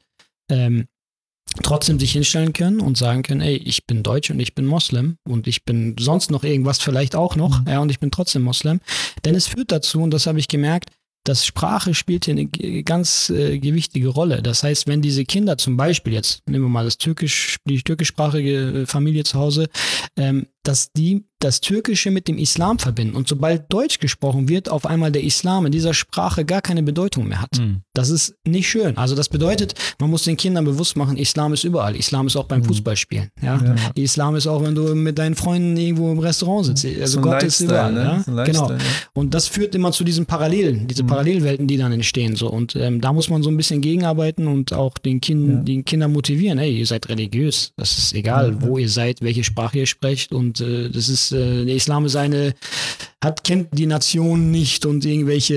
trotzdem sich hinstellen können und sagen können, ey, ich bin Deutsch und ich bin Moslem und ich bin sonst noch irgendwas vielleicht auch noch, ja, und ich bin trotzdem Moslem. Denn es führt dazu, und das habe ich gemerkt, dass Sprache spielt hier eine ganz gewichtige Rolle. Das heißt, wenn diese Kinder zum Beispiel jetzt, nehmen wir mal die türkischsprachige Familie zu Hause, dass die das Türkische mit dem Islam verbinden und sobald Deutsch gesprochen wird, auf einmal der Islam in dieser Sprache gar keine Bedeutung mehr hat. Das ist nicht schön. Also das bedeutet, man muss den Kindern bewusst machen, Islam ist überall. Islam ist auch beim Fußballspielen. Ja? Islam ist auch, wenn du mit deinen Freunden irgendwo im Restaurant sitzt. Also Gott ist überall. Ne? Ja? So genau. Ja. Und das führt immer zu diesen Parallelen, diese Parallelwelten, die dann entstehen. So. Und da muss man so ein bisschen gegenarbeiten und auch den Kindern motivieren. Hey, ihr seid religiös. Das ist egal, wo ihr seid, welche Sprache ihr sprecht. Und das ist der Islam ist kennt die Nation nicht und irgendwelche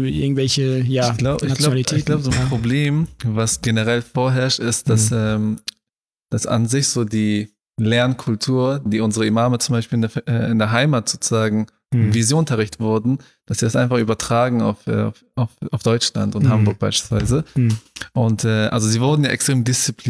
Nationalitäten. Ich glaube, so ein Problem, was generell vorherrscht, ist, dass an sich so die Lernkultur, die unsere Imame zum Beispiel in der Heimat sozusagen Visionunterricht wurden, dass sie das einfach übertragen auf Deutschland und Hamburg beispielsweise. Und also sie wurden ja extrem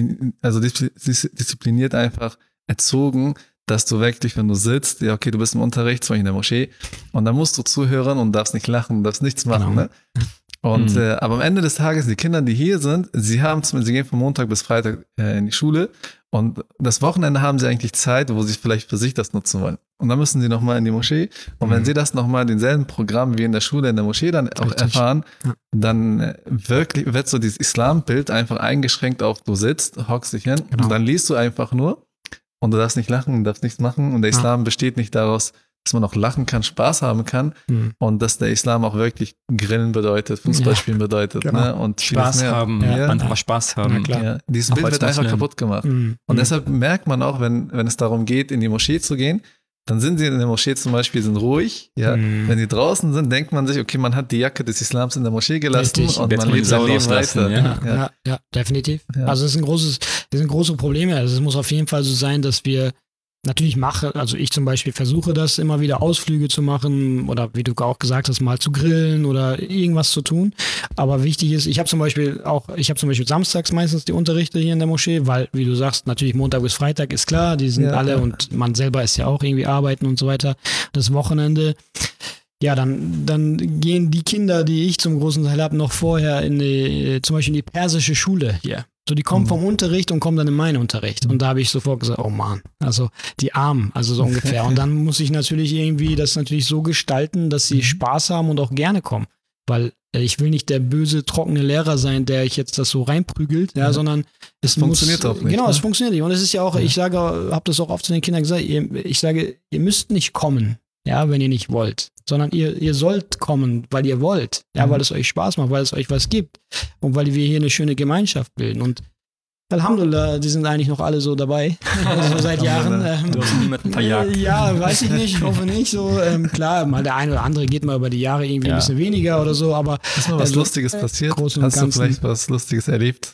diszipliniert einfach erzogen, dass du wirklich, wenn du sitzt, ja okay, du bist im Unterricht, zum Beispiel in der Moschee, und dann musst du zuhören und darfst nicht lachen, darfst nichts machen. Genau. Ne? Und aber am Ende des Tages, die Kinder, die hier sind, sie gehen von Montag bis Freitag in die Schule und das Wochenende haben sie eigentlich Zeit, wo sie vielleicht für sich das nutzen wollen. Und dann müssen sie nochmal in die Moschee und wenn sie das nochmal denselben Programm wie in der Schule, in der Moschee dann auch erfahren, dann wirklich wird so dieses Islambild einfach eingeschränkt auf, du sitzt, hockst dich hin und dann liest du einfach nur. Und du darfst nicht lachen, darfst nichts machen. Und der Islam besteht nicht daraus, dass man auch lachen kann, Spaß haben kann. Und dass der Islam auch wirklich Grillen bedeutet, Fußballspielen bedeutet. Genau. Ne? Und Spaß haben, einfach Spaß haben. Ja, dieses Bild wird einfach kaputt gemacht. Und deshalb merkt man auch, wenn es darum geht, in die Moschee zu gehen, dann sind sie in der Moschee zum Beispiel, sind ruhig. Ja? Wenn die draußen sind, denkt man sich, okay, man hat die Jacke des Islams in der Moschee gelassen und man lebt sein Leben weiter. Ja, definitiv. Ja. Also das sind große Probleme. Also es muss auf jeden Fall so sein, dass wir natürlich also ich zum Beispiel versuche das immer wieder Ausflüge zu machen oder wie du auch gesagt hast, mal zu grillen oder irgendwas zu tun. Aber wichtig ist, ich habe zum Beispiel samstags meistens die Unterrichte hier in der Moschee, weil, wie du sagst, natürlich Montag bis Freitag ist klar, die sind alle und man selber ist ja auch irgendwie arbeiten und so weiter. Das Wochenende, ja, dann gehen die Kinder, die ich zum großen Teil habe, noch vorher zum Beispiel in die persische Schule hier. So, die kommen vom Unterricht und kommen dann in meinen Unterricht. Und da habe ich sofort gesagt, oh Mann, also die Armen, also so ungefähr. Und dann muss ich natürlich irgendwie das natürlich so gestalten, dass sie Spaß haben und auch gerne kommen. Weil ich will nicht der böse, trockene Lehrer sein, der ich jetzt das so reinprügelt, sondern es funktioniert auch nicht. Genau, es funktioniert nicht. Und es ist ja auch, ich habe das auch oft zu den Kindern gesagt, ich sage, ihr müsst nicht kommen, wenn ihr nicht wollt, sondern ihr sollt kommen, weil ihr wollt, weil es euch Spaß macht, weil es euch was gibt und weil wir hier eine schöne Gemeinschaft bilden. Und Alhamdulillah, die sind eigentlich noch alle so dabei, also seit Jahren. Du hast niemanden verjagt. Ja, weiß ich nicht, hoffe nicht. So klar, mal der eine oder andere geht mal über die Jahre irgendwie ein bisschen weniger oder so, aber ist mal was Lustiges passiert? Hast du vielleicht was Lustiges erlebt?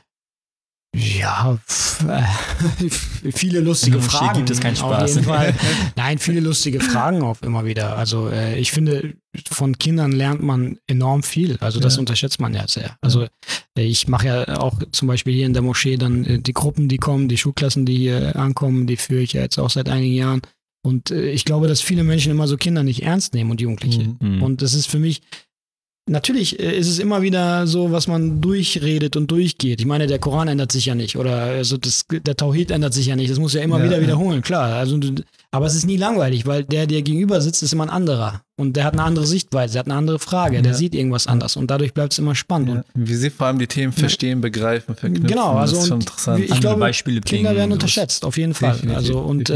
Ja, viele lustige Fragen. Gibt es keinen Spaß. Auf jeden Fall. Nein, viele lustige Fragen auch immer wieder. Also ich finde, von Kindern lernt man enorm viel. Also das unterschätzt man ja sehr. Also ich mache ja auch zum Beispiel hier in der Moschee dann die Gruppen, die kommen, die Schulklassen, die hier ankommen, die führe ich ja jetzt auch seit einigen Jahren. Und ich glaube, dass viele Menschen immer so Kinder nicht ernst nehmen und Jugendliche. Und das ist für mich natürlich ist es immer wieder so, was man durchredet und durchgeht. Ich meine, der Koran ändert sich ja nicht oder also der Tauhid ändert sich ja nicht. Das muss ja immer wieder wiederholen, klar. Also, aber es ist nie langweilig, weil der gegenüber sitzt, ist immer ein anderer. Und der hat eine andere Sichtweise, der hat eine andere Frage, der sieht irgendwas anders und dadurch bleibt es immer spannend. Ja. Wie sie vor allem die Themen verstehen, begreifen, verknüpfen. Genau, also das ist schon interessant. Ich glaube, Beispiele Kinder werden unterschätzt, auf jeden Fall. Definitiv, Also und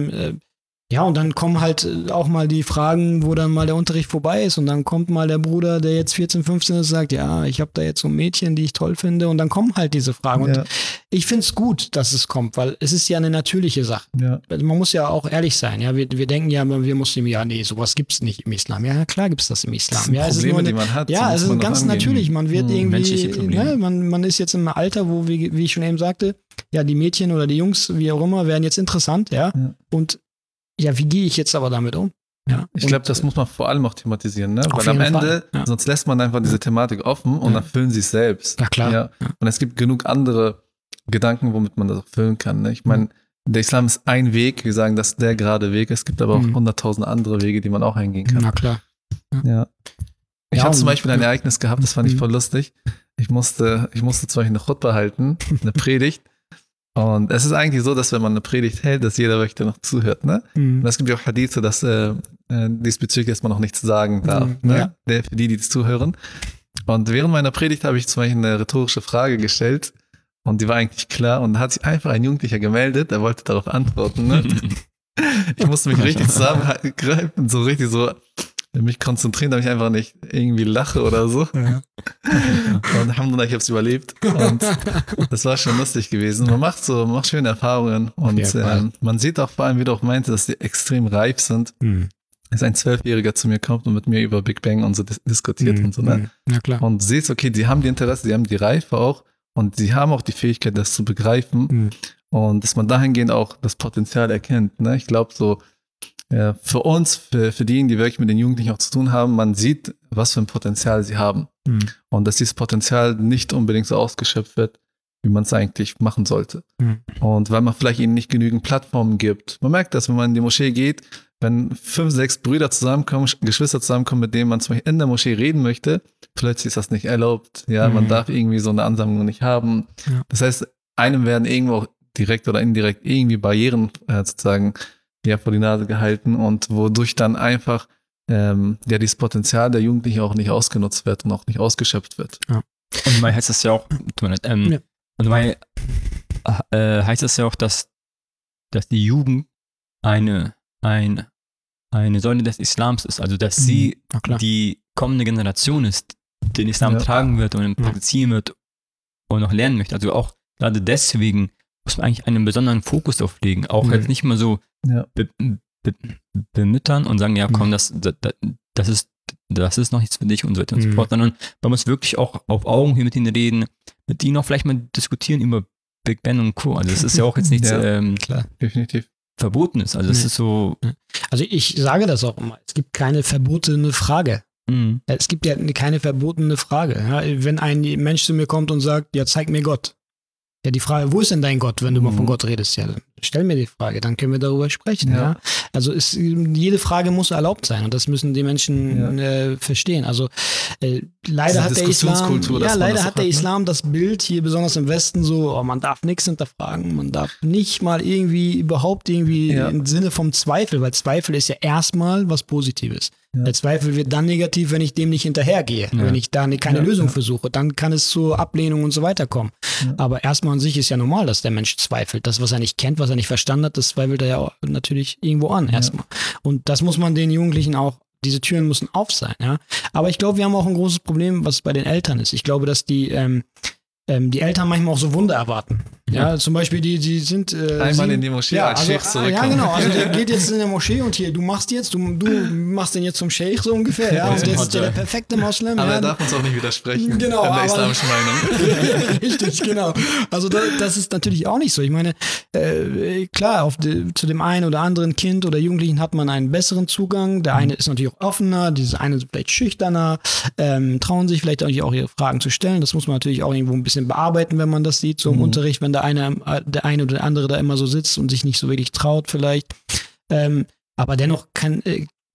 ja, und dann kommen halt auch mal die Fragen, wo dann mal der Unterricht vorbei ist und dann kommt mal der Bruder, der jetzt 14, 15 ist, sagt, ja, ich habe da jetzt so ein Mädchen, die ich toll finde und dann kommen halt diese Fragen und ich finde es gut, dass es kommt, weil es ist ja eine natürliche Sache. Ja. Man muss ja auch ehrlich sein, ja, wir denken ja, wir Muslime, ja, nee, sowas gibt's nicht im Islam. Ja, klar gibt's das im Islam. Das sind Probleme, die man hat. Ja, es ist ganz natürlich, man wird irgendwie, ne, man ist jetzt im Alter, wo, wie ich schon eben sagte, ja, die Mädchen oder die Jungs, wie auch immer, werden jetzt interessant, ja. Und ja, wie gehe ich jetzt aber damit um? Ja, ich glaube, das muss man vor allem auch thematisieren, ne? Weil am Ende, sonst lässt man einfach diese Thematik offen und dann füllen sie es selbst. Ja, klar. Ja. Und es gibt genug andere Gedanken, womit man das auch füllen kann. Ne? Ich meine, der Islam ist ein Weg, wir sagen, das ist der gerade Weg. Es gibt aber auch 100.000 andere Wege, die man auch eingehen kann. Na klar. Ja. Ich habe zum Beispiel ein Ereignis gehabt, das fand ich voll lustig. Ich musste zum Beispiel eine Chutba halten, eine Predigt. Und es ist eigentlich so, dass wenn man eine Predigt hält, dass jeder wirklich noch zuhört, ne? Und es gibt ja auch Hadithe, dass diesbezüglich, dass man noch nichts sagen darf, ne? Ja. Für die zuhören. Und während meiner Predigt habe ich zum Beispiel eine rhetorische Frage gestellt und die war eigentlich klar und da hat sich einfach ein Jugendlicher gemeldet, er wollte darauf antworten, ne? Ich musste mich richtig zusammengreifen, so richtig so mich konzentrieren, damit ich einfach nicht irgendwie lache oder so. Ja. Und Alhamdulillah, ich habe es überlebt. Und das war schon lustig gewesen. Man macht schöne Erfahrungen. Und man sieht auch vor allem, wie du auch meinte, dass die extrem reif sind. Dass ein 12-Jähriger zu mir kommt und mit mir über Big Bang und so diskutiert und so. Ne? Ja, klar. Und siehst, okay, die haben die Interesse, die haben die Reife auch. Und sie haben auch die Fähigkeit, das zu begreifen. Und dass man dahingehend auch das Potenzial erkennt. Ne? Ich glaube so, ja, für uns, für diejenigen, die wirklich mit den Jugendlichen auch zu tun haben, man sieht, was für ein Potenzial sie haben. Und dass dieses Potenzial nicht unbedingt so ausgeschöpft wird, wie man es eigentlich machen sollte. Und weil man vielleicht ihnen nicht genügend Plattformen gibt. Man merkt das, wenn man in die Moschee geht, wenn 5, 6 Brüder zusammenkommen, Geschwister zusammenkommen, mit denen man zum Beispiel in der Moschee reden möchte, plötzlich ist das nicht erlaubt. Ja, man darf irgendwie so eine Ansammlung nicht haben. Ja. Das heißt, einem werden irgendwo auch direkt oder indirekt irgendwie Barrieren sozusagen vor die Nase gehalten und wodurch dann einfach dieses Potenzial der Jugendlichen auch nicht ausgenutzt wird und auch nicht ausgeschöpft wird. Ja. Und mal heißt das ja auch, und mal heißt das ja auch, dass die Jugend eine Säule des Islams ist, also dass sie die kommende Generation ist, den Islam tragen wird und praktizieren wird und noch lernen möchte. Also auch gerade deswegen muss man eigentlich einen besonderen Fokus auflegen. Auch jetzt nicht mal so bemüttern und sagen, ja komm, das ist noch nichts für dich und so weiter und so fort, sondern man muss wirklich auch auf Augenhöhe mit ihnen reden, mit ihnen auch vielleicht mal diskutieren über Big Ben und Co. Also das ist ja auch jetzt nichts klar, definitiv Verbotenes. Also das ist so. Also ich sage das auch immer, es gibt keine verbotene Frage. Es gibt ja keine verbotene Frage. Ja, wenn ein Mensch zu mir kommt und sagt, ja, zeig mir Gott. Ja, die Frage, wo ist denn dein Gott, wenn du mal von Gott redest? Ja, stell mir die Frage, dann können wir darüber sprechen. Ja. Also jede Frage muss erlaubt sein und das müssen die Menschen verstehen. Also leider hat der Islam das Bild hier besonders im Westen so, man darf nichts hinterfragen, man darf nicht mal überhaupt im Sinne vom Zweifel, weil Zweifel ist ja erstmal was Positives. Ja. Der Zweifel wird dann negativ, wenn ich dem nicht hinterhergehe, wenn ich da keine Lösung versuche. Dann kann es zur Ablehnung und so weiter kommen. Ja. Aber erstmal an sich ist ja normal, dass der Mensch zweifelt. Das, was er nicht kennt, was er nicht verstanden hat, das zweifelt er ja auch natürlich irgendwo an erstmal. Und das muss man den Jugendlichen auch, diese Türen müssen auf sein. Ja? Aber ich glaube, wir haben auch ein großes Problem, was bei den Eltern ist. Ich glaube, dass die Eltern manchmal auch so Wunder erwarten. Ja, zum Beispiel die sind einmal in die Moschee als Scheich zurückkommen. Ja, genau. Also der geht jetzt in der Moschee und hier, du machst den jetzt zum Scheich so ungefähr. Ja, und jetzt ist der perfekte Moslem. Aber er darf uns auch nicht widersprechen. Genau. In der islamischen Meinung. Richtig, genau. Also das ist natürlich auch nicht so. Ich meine, klar, zu dem einen oder anderen Kind oder Jugendlichen hat man einen besseren Zugang. Der eine ist natürlich auch offener, diese eine ist vielleicht schüchterner, trauen sich vielleicht auch ihre Fragen zu stellen. Das muss man natürlich auch irgendwo ein bisschen bearbeiten, wenn man das sieht, so im Unterricht, wenn der eine oder der andere da immer so sitzt und sich nicht so wirklich traut vielleicht. Aber dennoch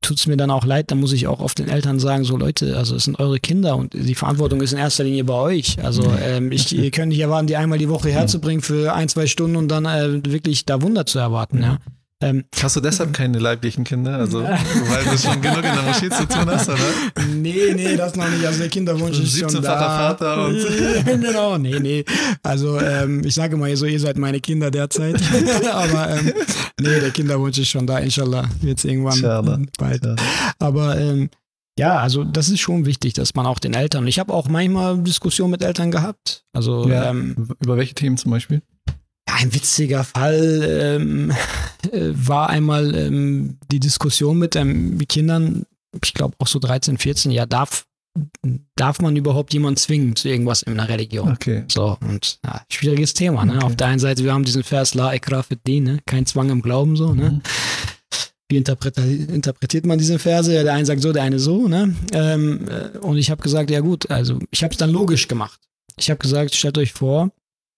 tut es mir dann auch leid, dann muss ich auch oft den Eltern sagen, so Leute, also es sind eure Kinder und die Verantwortung ist in erster Linie bei euch. Also ihr könnt nicht erwarten, die einmal die Woche herzubringen für 1-2 Stunden und dann wirklich da Wunder zu erwarten, ja. Hast du deshalb keine leiblichen Kinder? Also, weil du schon genug in der Moschee zu tun hast, oder? Nee, das noch nicht. Also der Kinderwunsch ist schon da. Vater und genau, nee. Also ich sage mal so, ihr seid meine Kinder derzeit. Aber nee, der Kinderwunsch ist schon da, inshallah. Jetzt irgendwann bald. Schade. Aber ja, also das ist schon wichtig, dass man auch den Eltern, ich habe auch manchmal Diskussionen mit Eltern gehabt. Also ja, über welche Themen zum Beispiel? Ja, ein witziger Fall war einmal die Diskussion mit Kindern, ich glaube auch so 13, 14, ja, darf man überhaupt jemanden zwingen zu irgendwas in einer Religion? Okay. So, und ja, schwieriges Thema, ne? Okay. Auf der einen Seite, wir haben diesen Vers, La ikrah fid din, ne? Kein Zwang im Glauben, so, ne? Wie interpretiert man diese Verse? Der eine sagt so, der eine so, ne? Und ich habe gesagt, ja gut, also ich habe es dann logisch gemacht. Ich habe gesagt, stellt euch vor,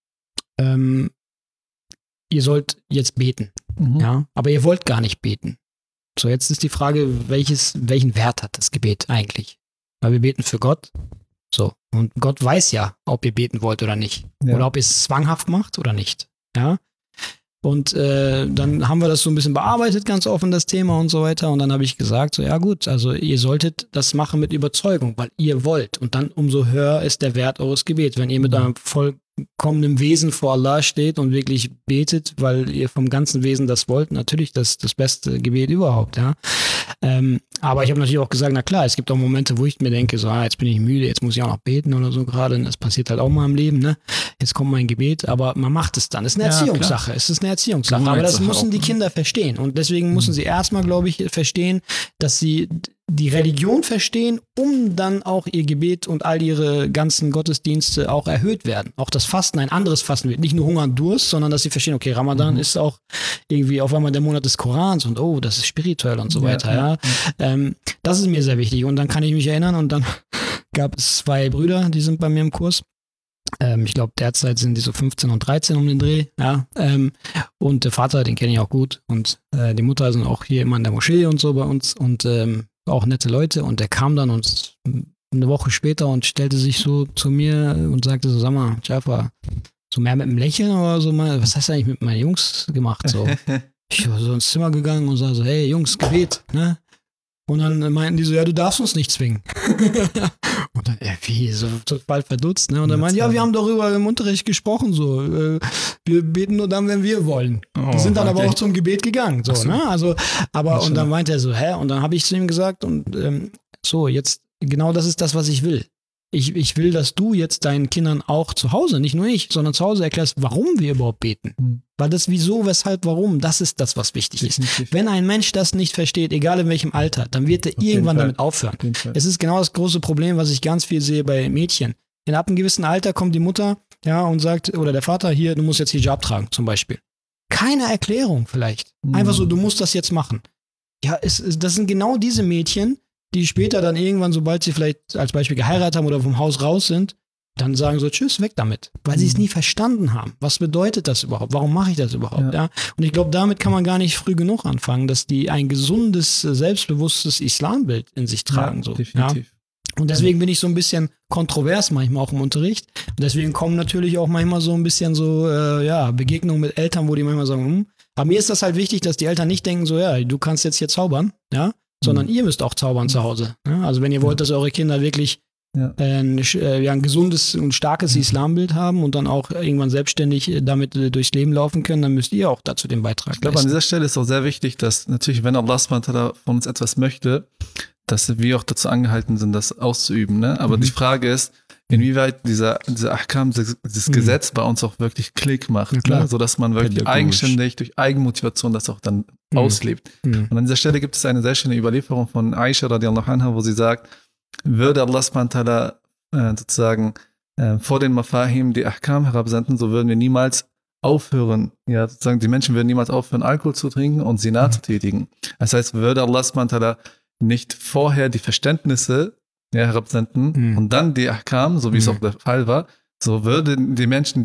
ihr sollt jetzt beten, ja, aber ihr wollt gar nicht beten. So, jetzt ist die Frage, welchen Wert hat das Gebet eigentlich? Weil wir beten für Gott, so, und Gott weiß ja, ob ihr beten wollt oder nicht, oder ob ihr es zwanghaft macht oder nicht, ja. Und dann haben wir das so ein bisschen bearbeitet, ganz offen, das Thema und so weiter. Und dann habe ich gesagt, so ja gut, also ihr solltet das machen mit Überzeugung, weil ihr wollt. Und dann umso höher ist der Wert eures Gebets. Wenn ihr mit einem vollkommenen Wesen vor Allah steht und wirklich betet, weil ihr vom ganzen Wesen das wollt, natürlich das beste Gebet überhaupt, ja. Aber ich habe natürlich auch gesagt, na klar, es gibt auch Momente, wo ich mir denke, so, jetzt bin ich müde, jetzt muss ich auch noch beten oder so gerade. Das passiert halt auch mal im Leben, ne? Jetzt kommt mein Gebet, aber man macht es dann. Es ist eine Erziehungssache. Es ist eine Erziehungssache. Aber das müssen die Kinder verstehen. Und deswegen müssen sie erstmal, glaube ich, verstehen, dass sie die Religion verstehen, um dann auch ihr Gebet und all ihre ganzen Gottesdienste auch erhöht werden. Auch das Fasten, ein anderes Fasten wird. Nicht nur Hunger und Durst, sondern dass sie verstehen, okay, Ramadan ist auch irgendwie auf einmal der Monat des Korans und oh, das ist spirituell und so weiter. Ja. Das ist mir sehr wichtig. Und dann kann ich mich erinnern und dann gab es 2 Brüder, die sind bei mir im Kurs. Ich glaube, derzeit sind die so 15 und 13 um den Dreh, ja. Und der Vater, den kenne ich auch gut. Und die Mutter sind auch hier immer in der Moschee und so bei uns und auch nette Leute. Und der kam dann und eine Woche später und stellte sich so zu mir und sagte so, sag mal, Jafar, so mehr mit einem Lächeln oder so, mal, was hast du eigentlich mit meinen Jungs gemacht? So. Ich war so ins Zimmer gegangen und sah so, hey Jungs, Gebet, ne? Und dann meinten die so, ja, du darfst uns nicht zwingen. Und dann, wie, so total verdutzt, ne? Und dann meinten, ja, wir haben darüber im Unterricht gesprochen, so, wir beten nur dann, wenn wir wollen. Die sind dann aber auch zum Gebet gegangen, so, ne? Also, aber, und dann meinte er so, hä? Und dann habe ich zu ihm gesagt, und so, jetzt, genau das ist das, was ich will. Ich will, dass du jetzt deinen Kindern auch zu Hause, nicht nur ich, sondern zu Hause erklärst, warum wir überhaupt beten. Weil das wieso, weshalb, warum, das ist das, was wichtig ist. Wenn ein Mensch das nicht versteht, egal in welchem Alter, dann wird er irgendwann damit aufhören. Es ist genau das große Problem, was ich ganz viel sehe bei Mädchen. Ab einem gewissen Alter kommt die Mutter, ja, und sagt, oder der Vater, hier, du musst jetzt Hijab tragen, zum Beispiel. Keine Erklärung vielleicht. Einfach so, du musst das jetzt machen. Ja, das sind genau diese Mädchen, die später dann irgendwann, sobald sie vielleicht als Beispiel geheiratet haben oder vom Haus raus sind, dann sagen so, tschüss, weg damit. Weil sie es nie verstanden haben. Was bedeutet das überhaupt? Warum mache ich das überhaupt? Ja. Und ich glaube, damit kann man gar nicht früh genug anfangen, dass die ein gesundes, selbstbewusstes Islambild in sich tragen. So. Definitiv. Ja. Und deswegen bin ich so ein bisschen kontrovers manchmal auch im Unterricht. Und deswegen kommen natürlich auch manchmal so ein bisschen so, Begegnungen mit Eltern, wo die manchmal sagen, Aber mir ist das halt wichtig, dass die Eltern nicht denken so, ja, du kannst jetzt hier zaubern, ja, sondern ihr müsst auch zaubern zu Hause. Ja? Also wenn ihr wollt, dass eure Kinder wirklich ein gesundes und starkes Islambild haben und dann auch irgendwann selbstständig damit durchs Leben laufen können, dann müsst ihr auch dazu den Beitrag leisten. Ich glaube, an dieser Stelle ist auch sehr wichtig, dass natürlich, wenn Allah von uns etwas möchte, dass wir auch dazu angehalten sind, das auszuüben. Ne? Aber die Frage ist, inwieweit dieser Ahkam, dieses Gesetz bei uns auch wirklich Klick macht, ne? Sodass man wirklich eigenständig durch Eigenmotivation das auch dann auslebt. Und an dieser Stelle gibt es eine sehr schöne Überlieferung von Aisha radiallahu anha, wo sie sagt, würde Allah subhanahu sozusagen vor den Mafahim die Ahkam herabsenden, so würden wir niemals aufhören, ja, sozusagen die Menschen würden niemals aufhören, Alkohol zu trinken und Zina zu tätigen. Das heißt, würde Allah subhanahu nicht vorher die Verständnisse herabsenden und dann die Ahkam, so wie es auch der Fall war, so würden die Menschen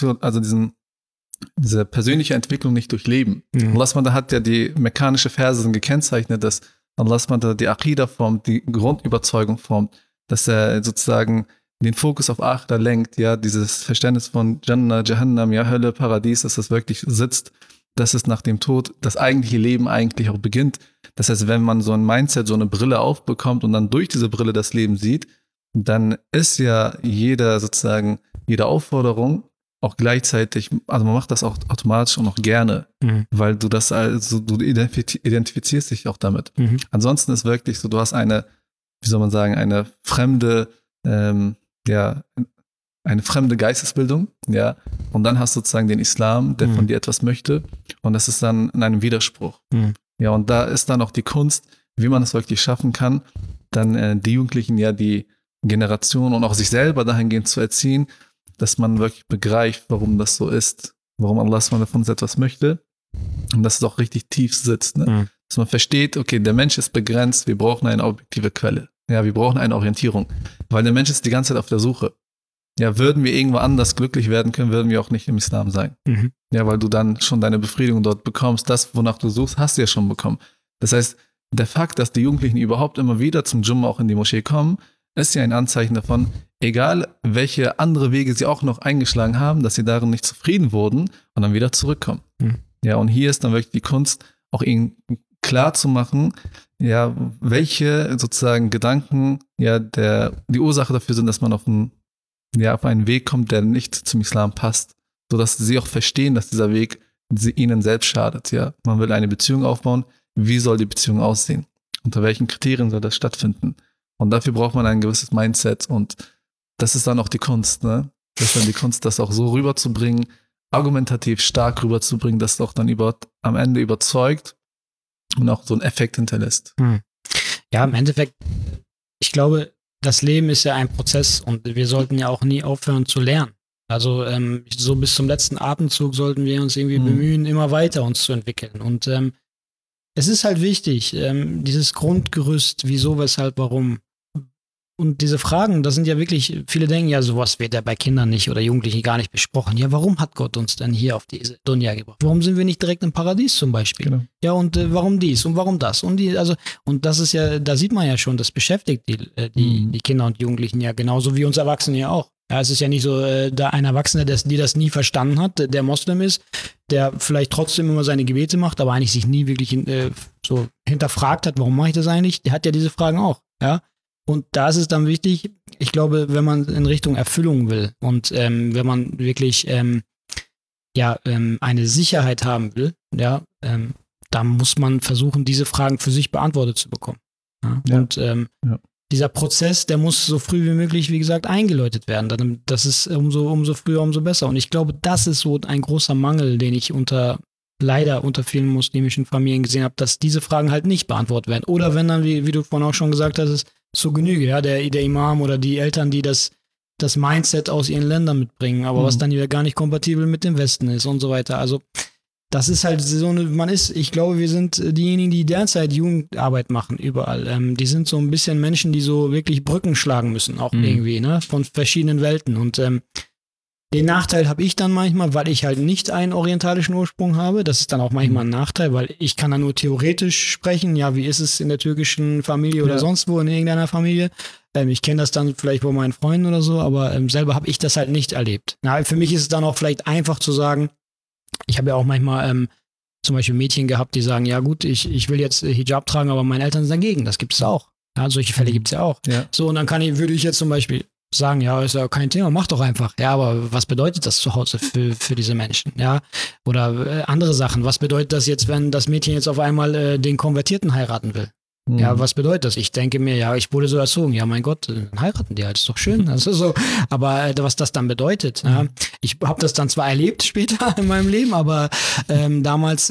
diese persönliche Entwicklung nicht durchleben. Allah subhanahu hat ja die mekkanische Verse gekennzeichnet, dass Allah die Aqidah formt, die Grundüberzeugung formt, dass er sozusagen den Fokus auf Akhira lenkt, ja, dieses Verständnis von Jannah, Jahannam, ja, Hölle, Paradies, dass das wirklich sitzt, dass es nach dem Tod das eigentliche Leben eigentlich auch beginnt. Das heißt, wenn man so ein Mindset, so eine Brille aufbekommt und dann durch diese Brille das Leben sieht, dann ist ja jede Aufforderung auch gleichzeitig, also man macht das auch automatisch und auch gerne, weil du das also, du identifizierst dich auch damit. Ansonsten ist wirklich so, du hast eine, wie soll man sagen, eine fremde Geistesbildung, ja, und dann hast du sozusagen den Islam, der von dir etwas möchte, und das ist dann in einem Widerspruch. Ja, und da ist dann auch die Kunst, wie man es wirklich schaffen kann, dann die Jugendlichen, ja, die Generation und auch sich selber dahingehend zu erziehen, dass man wirklich begreift, warum das so ist, warum Allah von uns etwas möchte, und dass es auch richtig tief sitzt, ne? Dass man versteht, okay, der Mensch ist begrenzt, wir brauchen eine objektive Quelle. Ja, wir brauchen eine Orientierung, weil der Mensch ist die ganze Zeit auf der Suche. Ja, würden wir irgendwo anders glücklich werden können, würden wir auch nicht im Islam sein. Ja, weil du dann schon deine Befriedigung dort bekommst. Das, wonach du suchst, hast du ja schon bekommen. Das heißt, der Fakt, dass die Jugendlichen überhaupt immer wieder zum Jumma auch in die Moschee kommen, ist ja ein Anzeichen davon, egal welche andere Wege sie auch noch eingeschlagen haben, dass sie darin nicht zufrieden wurden und dann wieder zurückkommen. Ja, und hier ist dann wirklich die Kunst, auch ihnen klar zu machen, ja, welche sozusagen Gedanken ja die Ursache dafür sind, dass man auf einen Weg kommt, der nicht zum Islam passt, sodass sie auch verstehen, dass dieser Weg ihnen selbst schadet. Ja, man will eine Beziehung aufbauen. Wie soll die Beziehung aussehen? Unter welchen Kriterien soll das stattfinden? Und dafür braucht man ein gewisses Mindset, und das ist dann auch die Kunst, ne? Das ist dann die Kunst, das auch so rüberzubringen, argumentativ stark rüberzubringen, dass es auch dann am Ende überzeugt und auch so einen Effekt hinterlässt. Ja, im Endeffekt, ich glaube, das Leben ist ja ein Prozess, und wir sollten ja auch nie aufhören zu lernen. Also so bis zum letzten Atemzug sollten wir uns irgendwie bemühen, immer weiter uns zu entwickeln. Und es ist halt wichtig, dieses Grundgerüst, wieso, weshalb, warum. Und diese Fragen, das sind ja wirklich, viele denken ja, sowas wird ja bei Kindern nicht oder Jugendlichen gar nicht besprochen. Ja, warum hat Gott uns denn hier auf diese Dunya gebracht? Warum sind wir nicht direkt im Paradies zum Beispiel? Genau. Ja, und warum dies und warum das? Und das ist ja, da sieht man ja schon, das beschäftigt die Kinder und Jugendlichen ja genauso wie uns Erwachsene ja auch. Ja, es ist ja nicht so, da ein Erwachsener, die das nie verstanden hat, der Moslem ist, der vielleicht trotzdem immer seine Gebete macht, aber eigentlich sich nie wirklich so hinterfragt hat, warum mache ich das eigentlich? Der hat ja diese Fragen auch, ja. Und da ist es dann wichtig, ich glaube, wenn man in Richtung Erfüllung will und wenn man wirklich eine Sicherheit haben will, ja, da muss man versuchen, diese Fragen für sich beantwortet zu bekommen. Ja? Ja. Und dieser Prozess, der muss so früh wie möglich, wie gesagt, eingeläutet werden. Das ist umso früher, umso besser. Und ich glaube, das ist so ein großer Mangel, den ich leider unter vielen muslimischen Familien gesehen habe, dass diese Fragen halt nicht beantwortet werden. Oder wenn dann, wie du vorhin auch schon gesagt hast, zur Genüge, ja, der Imam oder die Eltern, die das Mindset aus ihren Ländern mitbringen, aber was dann wieder gar nicht kompatibel mit dem Westen ist und so weiter. Also das ist halt so ich glaube, wir sind diejenigen, die derzeit Jugendarbeit machen, überall. Die sind so ein bisschen Menschen, die so wirklich Brücken schlagen müssen, auch irgendwie, ne, von verschiedenen Welten. Und den Nachteil habe ich dann manchmal, weil ich halt nicht einen orientalischen Ursprung habe. Das ist dann auch manchmal ein Nachteil, weil ich kann dann nur theoretisch sprechen. Ja, wie ist es in der türkischen Familie oder sonst wo in irgendeiner Familie? Ich kenne das dann vielleicht bei meinen Freunden oder so, aber selber habe ich das halt nicht erlebt. Na, für mich ist es dann auch vielleicht einfach zu sagen, ich habe ja auch manchmal zum Beispiel Mädchen gehabt, die sagen, ja gut, ich will jetzt Hijab tragen, aber meine Eltern sind dagegen. Das gibt es auch. Ja, solche Fälle gibt es ja auch. Ja. So, und dann würde ich jetzt zum Beispiel sagen, ja, ist ja kein Thema, mach doch einfach. Ja, aber was bedeutet das zu Hause für diese Menschen? Ja, oder andere Sachen. Was bedeutet das jetzt, wenn das Mädchen jetzt auf einmal den Konvertierten heiraten will? Ja, was bedeutet das? Ich denke mir, ja, ich wurde so erzogen. Ja, mein Gott, heiraten die halt, ist doch schön. Also so, aber was das dann bedeutet, ja, ich habe das dann zwar erlebt später in meinem Leben, aber damals,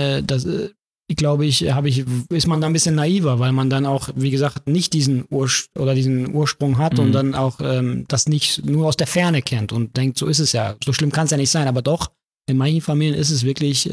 glaube ich, ist man da ein bisschen naiver, weil man dann auch, wie gesagt, nicht diesen Ursprung hat und dann auch das nicht nur aus der Ferne kennt und denkt, so ist es ja, so schlimm kann es ja nicht sein, aber doch, in manchen Familien ist es wirklich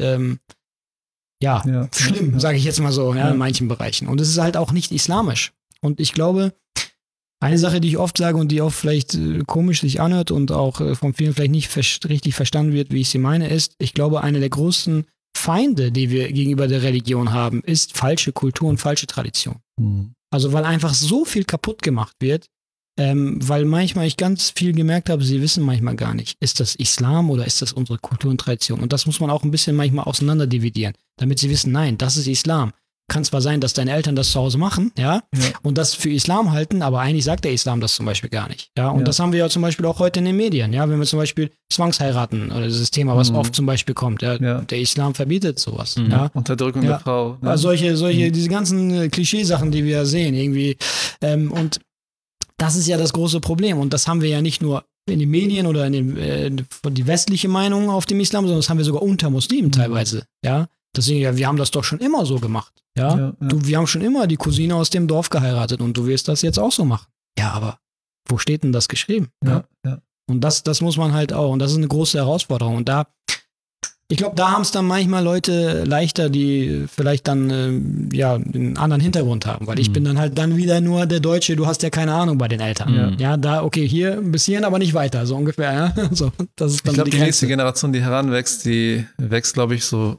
schlimm, sage ich jetzt mal so, in manchen Bereichen. Und es ist halt auch nicht islamisch. Und ich glaube, eine Sache, die ich oft sage und die auch vielleicht komisch sich anhört und auch von vielen vielleicht nicht richtig verstanden wird, wie ich sie meine, ist, ich glaube, eine der größten Feinde, die wir gegenüber der Religion haben, ist falsche Kultur und falsche Tradition. Mhm. Also weil einfach so viel kaputt gemacht wird, weil manchmal ich ganz viel gemerkt habe, sie wissen manchmal gar nicht, ist das Islam oder ist das unsere Kultur und Tradition? Und das muss man auch ein bisschen manchmal auseinander dividieren, damit sie wissen, nein, das ist Islam. Kann zwar sein, dass deine Eltern das zu Hause machen, ja, und das für Islam halten, aber eigentlich sagt der Islam das zum Beispiel gar nicht, ja, und das haben wir ja zum Beispiel auch heute in den Medien, ja, wenn wir zum Beispiel Zwangsheiraten oder dieses Thema, was oft zum Beispiel kommt, der Islam verbietet sowas, ja. Unterdrückung der Frau. Ja. Solche, diese ganzen Klischeesachen, die wir sehen, irgendwie, und das ist ja das große Problem und das haben wir ja nicht nur in den Medien oder in die westliche Meinung auf dem Islam, sondern das haben wir sogar unter Muslimen teilweise, ja. Deswegen, ja, wir haben das doch schon immer so gemacht. Ja? Wir haben schon immer die Cousine aus dem Dorf geheiratet und du wirst das jetzt auch so machen. Ja, aber wo steht denn das geschrieben? Ja. Und das muss man halt auch. Und das ist eine große Herausforderung. Und ich glaube, da haben es dann manchmal Leute leichter, die vielleicht dann einen anderen Hintergrund haben. Weil ich bin dann halt dann wieder nur der Deutsche, du hast ja keine Ahnung bei den Eltern. Ja, da, okay, hier bis hierhin, aber nicht weiter, so ungefähr. Ja? So, das ist dann ich glaube, die nächste Generation, die heranwächst, die wächst, glaube ich, so,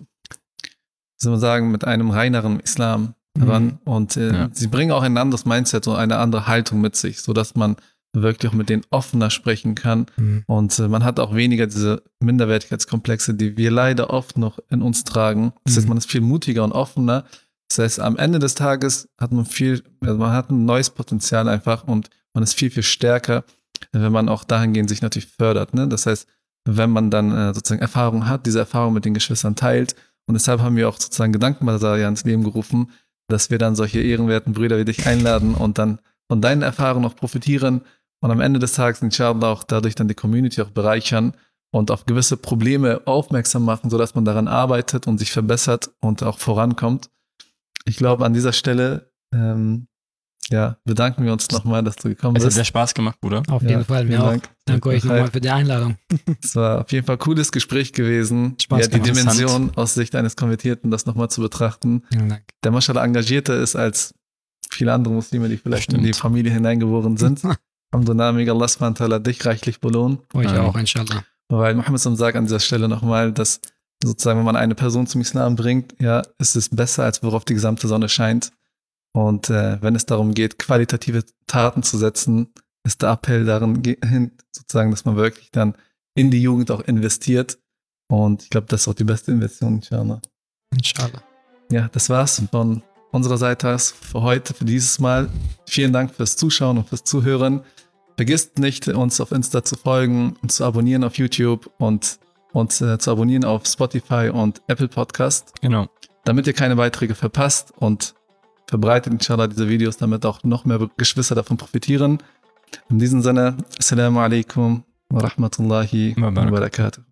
soll man sagen, mit einem reineren Islam heran. Und sie bringen auch ein anderes Mindset und eine andere Haltung mit sich, sodass man wirklich auch mit denen offener sprechen kann. Und man hat auch weniger diese Minderwertigkeitskomplexe, die wir leider oft noch in uns tragen. Das heißt, man ist viel mutiger und offener. Das heißt, am Ende des Tages hat man man hat ein neues Potenzial einfach und man ist viel, viel stärker, wenn man auch dahingehend sich natürlich fördert. Ne? Das heißt, wenn man dann sozusagen Erfahrung hat, diese Erfahrung mit den Geschwistern teilt. Und deshalb haben wir auch sozusagen Gedankenbasar ins Leben gerufen, dass wir dann solche ehrenwerten Brüder wie dich einladen und dann von deinen Erfahrungen auch profitieren und am Ende des Tages inshallah auch dadurch dann die Community auch bereichern und auf gewisse Probleme aufmerksam machen, sodass man daran arbeitet und sich verbessert und auch vorankommt. Ich glaube, an dieser Stelle bedanken wir uns nochmal, dass du gekommen bist. Es hat sehr Spaß gemacht, Bruder. Auf jeden Fall, mir auch. Danke euch nochmal für die Einladung. Es war auf jeden Fall ein cooles Gespräch gewesen. Spaß die Dimension aus Sicht eines Konvertierten, das nochmal zu betrachten. Dank. Der Maschallah engagierter ist als viele andere Muslime, die vielleicht in die Familie hineingeboren sind. Alhamdulillah, möge Allah subhanahu wa ta'ala dich reichlich belohnen. Euch auch, inshallah. Weil Mohammed sagt an dieser Stelle nochmal, dass sozusagen, wenn man eine Person zum Islam bringt, ist es besser, als worauf die gesamte Sonne scheint. Und wenn es darum geht, qualitative Taten zu setzen, ist der Appell darin hin, sozusagen, dass man wirklich dann in die Jugend auch investiert. Und ich glaube, das ist auch die beste Investition, inshallah. Inshallah. Ja, das war's von unserer Seite aus für heute, für dieses Mal. Vielen Dank fürs Zuschauen und fürs Zuhören. Vergisst nicht, uns auf Insta zu folgen und zu abonnieren auf YouTube und uns zu abonnieren auf Spotify und Apple Podcast. Genau. Damit ihr keine Beiträge verpasst und verbreitet inshallah diese Videos, damit auch noch mehr Geschwister davon profitieren. In diesem Sinne, Assalamu alaikum wa rahmatullahi wa barakatuh.